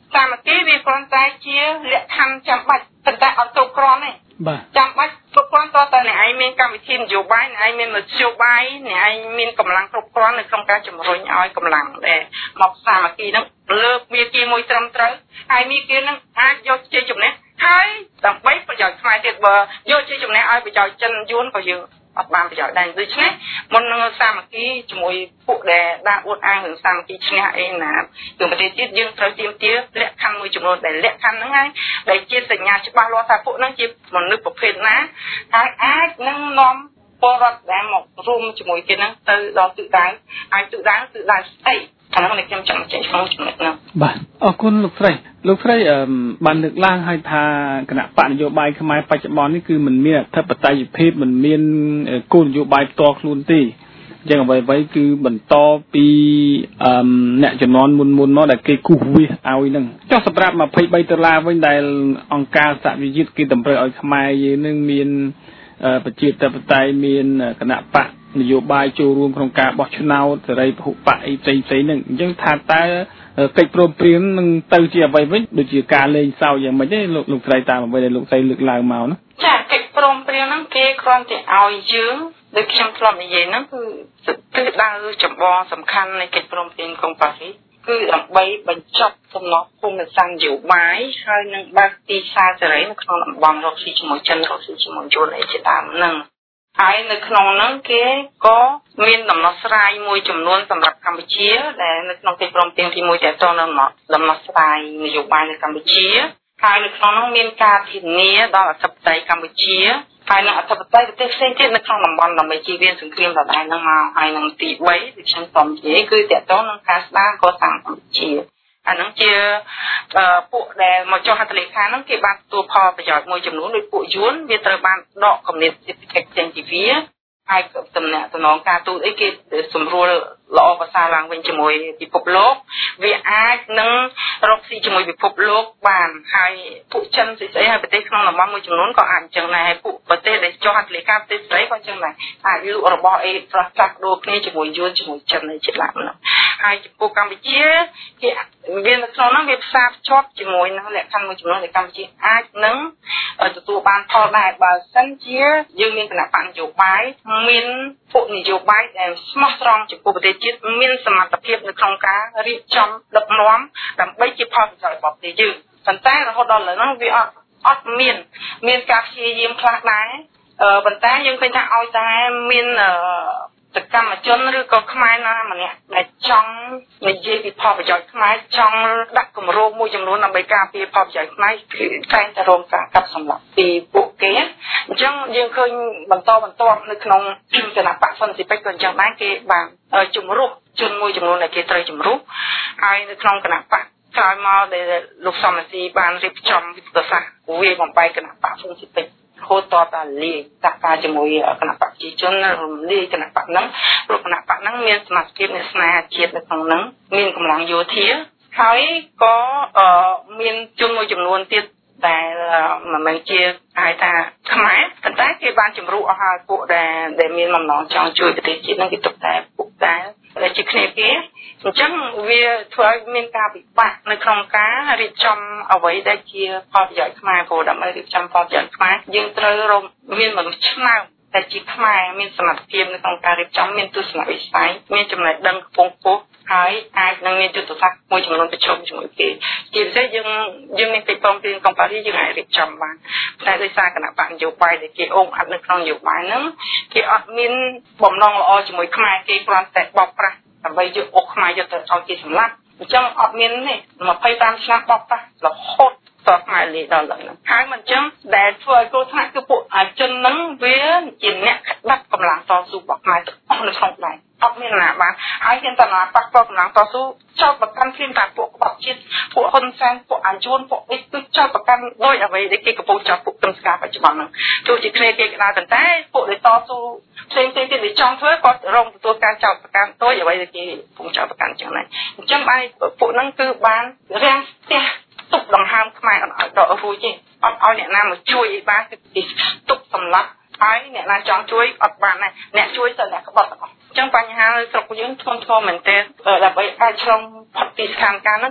សាមគ្គីវាគ្រាន់តែជាលក្ខខណ្ឌចាំបាច់ប៉ុន្តែអត់គ្រប់គ្រាន់ទេបាទចាំបាច់គ្រប់គ្រាន់តើអ្នកឯងមានកម្មវិធីនយោបាយអ្នកឯងមានមធ្យោបាយអ្នកឯងមានកម្លាំងគ្រប់គ្រាន់នៅក្នុងការជំរុញឲ្យកម្លាំងដែលមកសាមគ្គីនឹងលើកវាគីមួយត្រឹមត្រូវហើយវាគីនឹងអាចយកជាចំណេះហើយដើម្បីប្រយោជន៍ខ្មែរទៀតបើយកជាចំណេះឲ្យប្រយោជន៍ចិនយួនក៏យើងអត់បានប្រយោជន៍ដែរដូច្នេះមុននឹងសាមគ្គីជាមួយពួកដែលដាក់អួតអាងរឿងសាមគ្គីឈ្នះអីណាគឺប្រទេសជាតិយើងត្រូវទាមទារលក្ខខណ្ឌមួយចំនួនដែលលក្ខខណ្ឌហ្នឹងហើយដែលជាសញ្ញាច្បាស់លាស់ថាពួកហ្នឹងជាមនុស្សប្រភេទណាហើយអាចនឹងនាំពលរដ្ឋដែលមករួមជាមួយគ្នាហ្នឹងទៅដល់ទិសដៅអាចទិសដៅស្អីអានោះខ្ញុំចង់បញ្ជាក់ក្នុងចំណុចហ្នឹងបាទអរគុណលោកស្រីបានលើកឡើងឲ្យថាគណៈបកនយោបាយខ្មែរបច្ចុប្បន្ននេះគឺមិនមានអធិបតេយ្យភាពមិនមានគោលនយោបាយផ្ទាល់ខ្លួនទេអញ្ចឹងអ្វីៗគឺបន្តពីអ្នកជំនាន់មុនមកដែលគេគូសវាសឲ្យនឹងចុះសម្រាប់$23វិញដែលអង្គការសហវិជាតិគេតម្រូវឲ្យខ្មែរយើងនឹងមានប្រជាធិបតេយ្យមានគណៈបកនយោបាយចូលរួមក្នុងការបោះឆ្នោតសេរីពហុបកអីផ្សេងហ្នឹងអញ្ចឹងថាតើកិច្ចព្រមព្រៀងនឹងទៅជាអ្វីវិញដូចជាការលេងសើចយ៉ាងម៉េចទេលោកស្រីតាមអ្វីដែលលោកស្រីលើកឡើងមកណាចាកិច្ចព្រមព្រៀងហ្នឹងគេគ្រាន់តែឲ្យយើងដូចខ្ញុំធ្លាប់និយាយហ្នឹងគឺទិសដៅចម្បងសំខាន់នៃកិច្ចព្រមព្រៀងក្រុងប៉ារីសគឺដើម្បីបញ្ចប់សំណងភូមិសាស្ត្រនយោបាយហើយនឹងបើកទីផ្សារសេរីនៅក្នុងតំបន់រកស៊ីជាមួយចិនរកស៊ីជាមួយយួនអីជាដើមហ្នឹងហើយនៅក្នុងហ្នឹងគេក៏មានដំណោះស្រាយមួយចំនួនសម្រាប់កម្ពុជាដែលនៅក្នុងកិច្ចព្រមព្រៀងទី1តទៅនឹងដំណោះស្រាយនយោបាយនៅកម្ពុជាហើយនៅក្នុងហ្នឹងមានការធានាដល់អធិបតេយ្យកម្ពុជាហើយនឹងអធិបតេយ្យប្រទេសផ្សេងទៀតនៅក្នុងតំបន់ដើម្បីជៀសវាងសង្គ្រាមដដែលហ្នឹងមកហើយនឹងទី3ដូចខ្ញុំសូមនិយាយគឺតទៅនឹងការស្ដារកសាងកម្ពុជាអាហ្នឹងជាពួកដែលមកចុះហត្ថលេខាហ្នឹងគេបានទទួលផលប្រយោជន៍មួយចំនួនដោយពួកយួនវាត្រូវបានដកគំនិតសេដ្ឋកិច្ចចេញពីវាហើយតំណែងការទូតអីគេសម្រួលល្អប្រសើរឡើងវិញជាមួយពិភពលោកវាអាចនឹងរកស៊ីជាមួយពិភពលោកបានហើយពួកចិនស្អីហើយប្រទេសក្នុងតំបន់មួយចំនួនក៏អាចអញ្ចឹងដែរពួកប្រទេសដែលចុះហត្ថលេខាប្រទេសស្រីក៏អញ្ចឹងដែរអាចលក់របស់អីប្រកាសដូរគ្នាជាមួយយួនជាមួយចិនអីជាដើមហ្នឹងហើយចំពោះកម្ពុជាគេវានៅក្នុងហ្នឹងវាផ្សារភ្ជាប់ជាមួយនឹងលក្ខខណ្ឌមួយចំនួនដែលកម្ពុជាអាចនឹងទទួលបានផលដែរបើសិនជាយើងមានគណៈបកនយោបាយមានពួកនយោបាយដែលស្មោះត្រង់ចំពោះប្រទេសជាតិមានសមត្ថភាពនៅក្នុងការរៀបចំដឹកនាំដើម្បីជាផលប្រយោជន៍របស់ប្រទេសយើងប៉ុន្តែរហូតដល់ឥឡូវហ្នឹងវាអត់មានការព្យាយាមខ្លះដែរប៉ុន្តែយើងឃើញថាឲ្យតែមានសកម្មជនឬក៏ខ្មែរណាម្នាក់ដែលចង់និយាយពីផលប្រយោជន៍ខ្មែរចង់ដាក់គម្រោងមួយចំនួនដើម្បីការពារផលប្រយោជន៍ខ្មែរគឺតែងតែរងការកាប់សម្លាប់ពីពួកគេអញ្ចឹងយើងឃើញបន្តនៅក្នុងគណៈបកសន្តិពេចក៏អញ្ចឹងដែរគេបានជំរុះជនមួយចំនួនដែលគេត្រូវជំរុះហើយនៅក្នុងគណៈបកក្រោយមកដែលលោកសំរាស៊ីបានរៀបចំវិទ្យាសាស្ត្រវាបំបែកគណៈបកសន្តិពេចហូតតតាលាតាការជាមួយគណៈបកប្រជាជនរំលាយគណៈបកហ្នឹងព្រោះគណៈបកហ្នឹងមានសមាជិកនៃស្នេហាជាតិនៅក្នុងហ្នឹងមានកម្លាំងយោធាហើយក៏មានជនមួយចំនួនទៀតដែលមិនមែនជាហៅថាខ្មែរប៉ុន្តែគេបានជំរុះអស់ហើយពួកដែលមានបំណងចង់ជួយប្រទេសជាតិហ្នឹងគេទុកតែពួកដែលជាគ្នាគេអញ្ចឹងវាធ្វើឲ្យមានការពិបាកនៅក្នុងការរៀបចំអ្វីដែលជាផលប្រយោជន៍ខ្មែរព្រោះដើម្បីរៀបចំផលប្រយោជន៍ខ្មែរយើងត្រូវមានមនុស្សឆ្នើមតែជាខ្មែរមានសមត្ថភាពនៅក្នុងការរៀបចំមានទស្សនវិស័យមានចំណេះដឹងខ្ពង់ខ្ពស់ហើយអាចនឹងមានយុទ្ធសាស្ត្រមួយចំនួនប្រជុំជាមួយគេជាពិសេសយើងមានកិច្ចព្រមព្រៀងកុងប៉ារីយើងអាចរៀបចំបានតែដោយសារគណៈបកនយោបាយដែលគេអូងអត់នៅក្នុងនយោបាយហ្នឹងគេអត់មានបំណងល្អជាមួយខ្មែរគេគ្រាន់តែបោកប្រាស់ដើម្បីយកអុកខ្មែរយកទៅឲ្យគេសម្លាប់អញ្ចឹងអត់មានទេ25ឆ្នាំបោកប្រាស់រហូតតខ្មែរលេដល់ឡើយហ្នឹងហើយមិនអញ្ចឹងដែលធ្វើឲ្យគ្រោះថ្នាក់គឺពួកអាជនហ្នឹងវាជាអ្នកក្តាប់កម្លាំងតស៊ូរបស់ខ្មែរទាំងអស់នៅក្នុងដែរអត់មានណាបានហើយហ៊ានតណាប៉ះពាល់កម្លាំងតស៊ូចោតប្រកាន់ភ្លាមតែពួកក្បត់ជាតិពួកហ៊ុនសែនពួកអាយួនពួកអីគឺចោតប្រកាន់ដោយអ្វីដែលគេកំពុងចោតពួកទាំងស្ការបច្ចុប្បន្នហ្នឹងទោះជាគ្នាគេក្តាប់ប៉ុន្តែពួកដែលតស៊ូផ្សេងទៀតដែលចង់ធ្វើក៏រងទទួលការចោតប្រកាន់ដោយអ្វីដែលគេកំពុងចោតប្រកាន់ចឹងដែរអញ្ចឹងបានពួកហ្នឹងគឺបានរាំងស្ទះទុកដង្ហើមខ្មែរអត់ឲ្យដករួចទេអត់ឲ្យអ្នកណាមកជួយអីបានគឺគេទុកសម្លាប់ហើយអ្នកណាចង់ជួយអត់បានដែរអ្នកជួយទៅអ្នកក្បត់ទាំងអស់អញ្ចឹងបញ្ហាស្រុកយើងធ្ងន់ធ្ងរមែនទែនដើម្បីអាចឆ្លងផុតពីស្ថានភាពហ្នឹងគឺ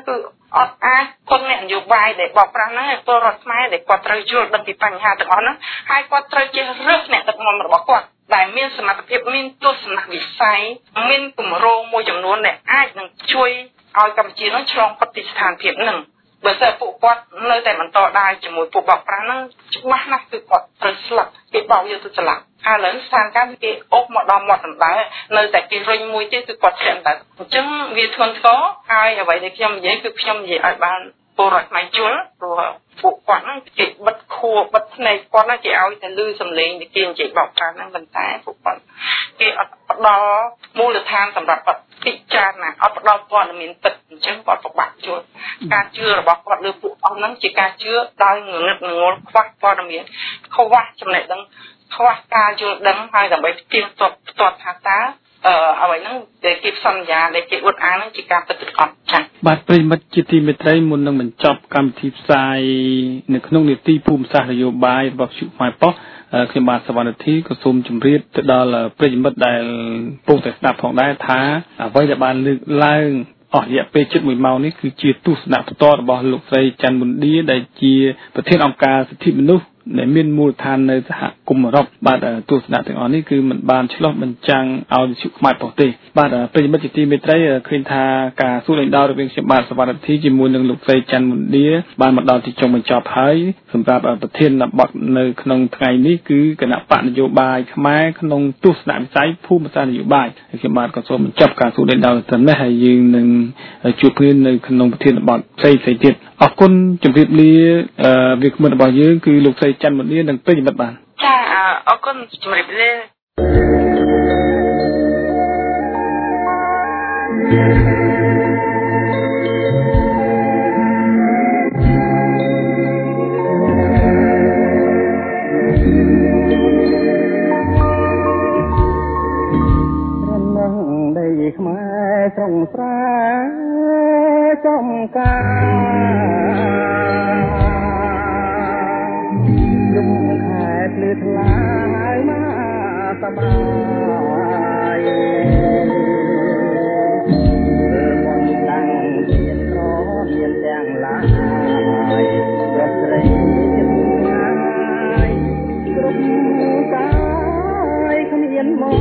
អត់អាចគុណអ្នកនយោបាយដែលបោកប្រាស់ហ្នឹងឲ្យពលរដ្ឋខ្មែរដែលគាត់ត្រូវយល់ដឹងពីបញ្ហាទាំងអស់ហ្នឹងហើយគាត់ត្រូវចេះរើសអ្នកដឹកនាំរបស់គាត់ដែលមានសមត្ថភាពមានទស្សនវិស័យមានគម្រោងមួយចំនួនដែលអាចនឹងជួយឲ្យកម្ពុជានឹងឆ្លងផុតពីស្ថានភាពហ្នឹងបើសិនពួកគាត់នៅតែបន្តដើរជាមួយពួកបោកប្រាស់ហ្នឹងច្បាស់ណាស់គឺគាត់ត្រូវស្លាប់គេបោកយកទៅច្រឡាក់ហើយឥឡូវស្ថានភាពគេអុកមកដល់មាត់ដណ្ដើនៅតែគេរុញមួយទៀតគឺគាត់ឆ្លាក់តែអញ្ចឹងវាធ្ងន់ធ្ងរហើយអ្វីដែលខ្ញុំនិយាយគឺខ្ញុំនិយាយឲ្យបានពលរដ្ឋខ្មែរយល់ព្រោះពួកគាត់ហ្នឹងគេបិទខួរបិទភ្នែកគាត់ណាគេឲ្យតែឮសំឡេងដែលគេនិយាយបោកប្រាស់ហ្នឹងប៉ុន្តែពួកគាត់គេអត់ផ្ដល់មូលដ្ឋានសម្រាប់គាត់ពិចារណាអត់ផ្ដល់ព័ត៌មានពិតអញ្ចឹងគាត់ពិបាកយល់ការជឿរបស់គាត់លើពួកអស់ហ្នឹងជាការជឿដោយងងឹតងងល់ខ្វះព័ត៌មានខ្វះចំណេះដឹងខ្វះការយល់ដឹងហើយដើម្បីផ្ទៀងផ្ទាត់ថាតើអ្វីហ្នឹងដែលគេសន្យាដែលគេអួតអាងហ្នឹងជាការពិតឬអត់ចា៎បាទប្រិមិត្តជាទីមេត្រីមុននឹងបញ្ចប់កម្មវិធីផ្សាយនៅក្នុងនីតិភូមិសាស្ត្រនយោបាយរបស់វិទ្យុខ្មែរប៉ុស្តិ៍ខ្ញុំបាទសវណ្ណធីក៏សូមជម្រាបទៅដល់ប្រិមិត្តដែលពុកតែស្ដាប់ផងដែរថាអ្វីដែលបានលើកឡើងអស់រយៈពេលជិត1ម៉ោងនេះគឺជាទស្សនៈផ្ទាល់របស់លោកស្រីច័ន្ទមុនឌាដែលជាប្រធានអង្គការសិទ្ធិមនុស្សដែលមានមូលដ្ឋាននៅសហគមន៍អឺរ៉ុបបាទទស្សនៈទាំងអស់នេះគឺមិនបានឆ្លោះបញ្ចាំងឲ្យវិទ្យុខ្មែរប៉ុស្តិ៍ទេបាទប្រិយមិត្តជាទីមេត្រីឃើញថាការសួរដេញដោលរវាងខ្ញុំបាទសវណ្ណធីជាមួយនឹងលោកស្រីច័ន្ទមុនឌាបានមកដល់ទីចុងបញ្ចប់ហើយសម្រាប់ប្រធានបទនៅក្នុងថ្ងៃនេះគឺគណៈបកនយោបាយខ្មែរក្នុងទស្សនវិស័យភូមិសាស្ត្រនយោបាយខ្ញុំបាទក៏សូមបញ្ចប់ការសួរដេញដោលត្រឹមនេះហើយយើងនឹងជួបគ្នានៅក្នុងប្រធានបទផ្សេងៗទៀតអរគុណជម្រាបលាវាគ្មិនរបស់យើងគឺលោកស្រីច័ន្ទមុនឌានិងប្រិយមិត្តបាទចាអរគុណជម្រាបលាខ្មែរត្រង់ស្រែចំការយំខែភ្លឺថ្លាហើយមកសបាយមុនតាំងមានរមានទាំងឡាយរត់ស្រីជំងាយគ្រប់កាយគ្មានមក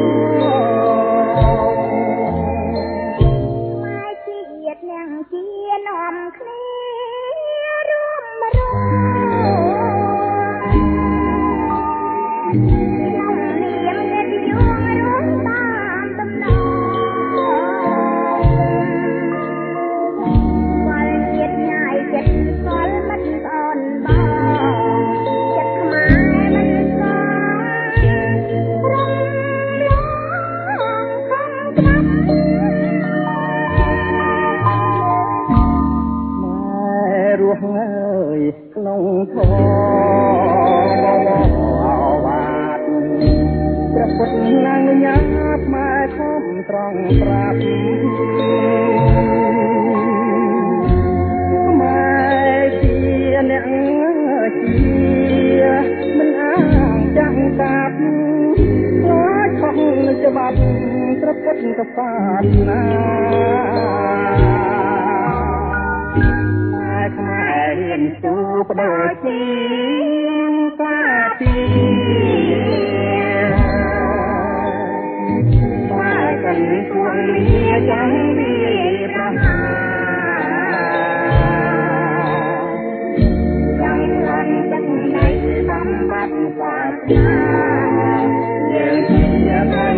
ក្នុងធម៌បាទព្រះពុទ្ធណាងញាប់មកខំត្រង់ប្រាប់មកជាអ្នកជាមិនអាងចាំកាប់ខ្លាចខុសច្បាប់ព្រះពុទ្ធកសាសនាខ្មែររៀនទូបដូរជាសាទីមកกันជួងលាយ៉ាងវាប្រហាយ៉ាងរំទឹកនៃបំបត្តិសាសនាយើងជាខ្មែរ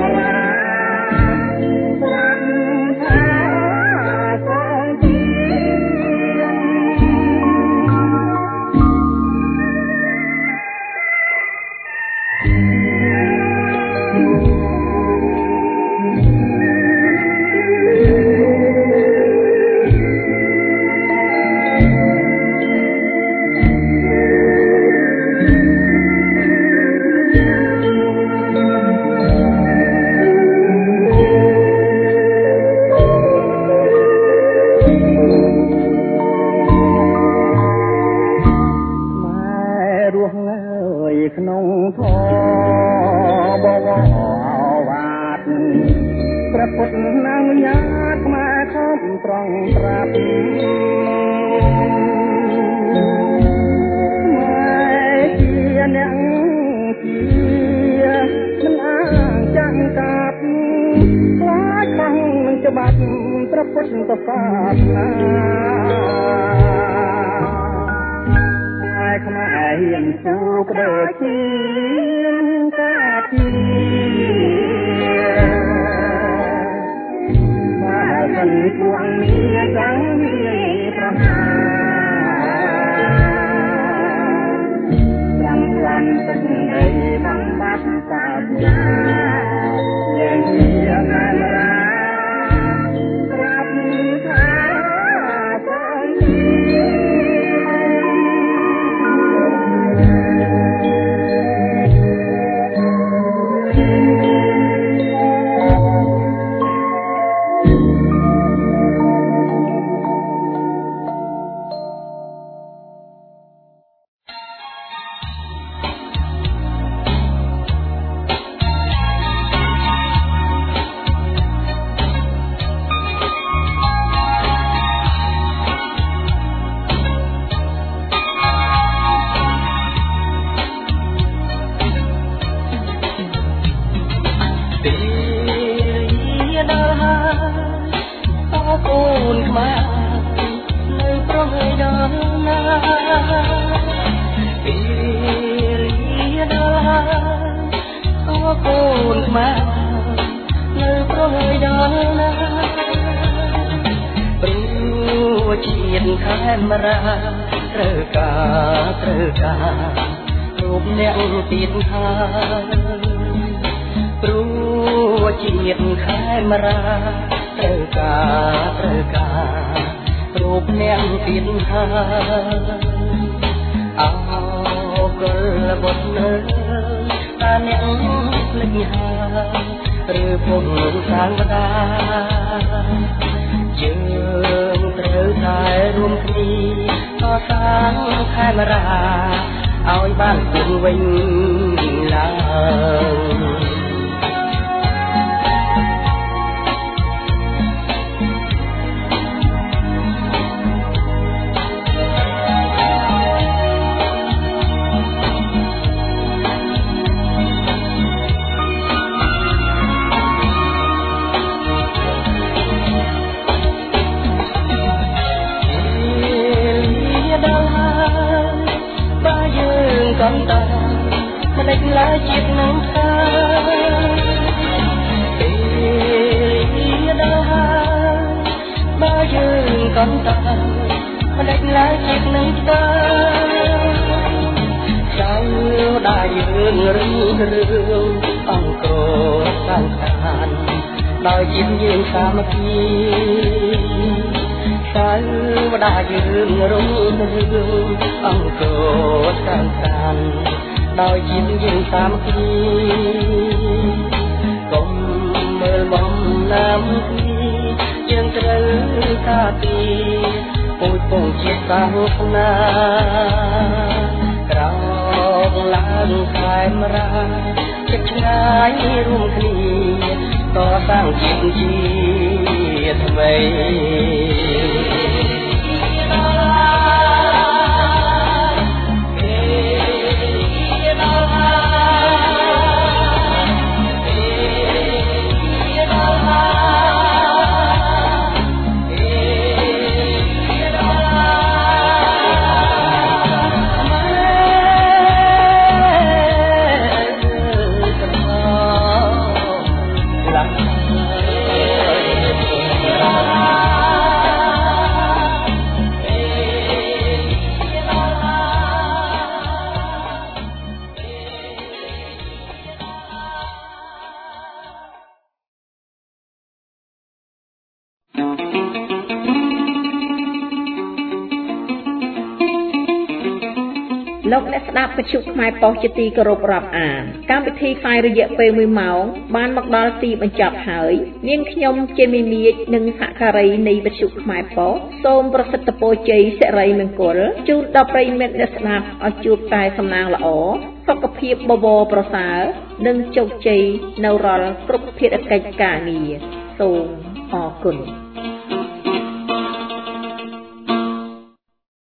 ក្នុងធម៌បវរវត្តព្រះពុទ្ធណាងញាតខ្មែរខំត្រង់ប្រាប់ជាអ្នកជាមិនអាងចាំកាប់ខ្លាចខាងនឹងច្បាប់ព្រះពុទ្ធសាសនាហើយខ្មែរហ៊ានស៊ូក្តៅជាកាពីមកសិនគួងមានចាំមានប្រហាចាំទឹកដីបំបត្តិសាបយ៉ាយ៉ាងជាណារាប្រាប់ថាបងត្រូវការរូបអ្នកទៀតហើយព្រោះជាតិខែមរាត្រូវការរូបអ្នកទៀតហើយអោកលបុត្រនៅតាអ្នកភ្លេចហើយឬពុំសាងបដាយើងត្រូវតែរួមគ្នាកសាងខេមរាឲ្យបានគង់វិញឡើងកំតាមិនដេចឡើយជាតិនឹងថាពេលដល់ហើយបើយើងកំតាមិនដេចឡើយជាតិនឹងថាចៅដែលយើងរឿងអង្គរសាងខានដោយជាតិយើងសាមគ្គីចៅដែលយើងរឿងអង្គរសាងខានដោយជាតិយើងសាមគ្គីកុំមើលបំណាំពីយើងត្រូវការពីពូជពងជាតិសាសនាក្រោកឡើងខែមរាចិត្តឆ្ងាយរួមគ្នាតសាងជាតិជាថ្មីលោកអ្នកស្ដាប់វិទ្យុខ្មែរប៉ុស្តិ៍ជាទីគោរពរាប់អានកម្មវិធីផ្សាយរយៈពេល1ម៉ោងបានមកដល់ទីបញ្ចប់ហើយនាងខ្ញុំជាមីមៀចនិងសហការីនៃវិទ្យុខ្មែរប៉ុស្តិ៍សូមប្រសិទ្ធពរជ័យសិរីមង្គលជូនដល់ប្រិយមិត្តអ្នកស្ដាប់ឲ្យជួបតែសំណាងល្អសុខភាពបបរប្រសើរនិងជោគជ័យនៅរាល់គ្រប់ភារកិច្ចការងារសូមអរគុណ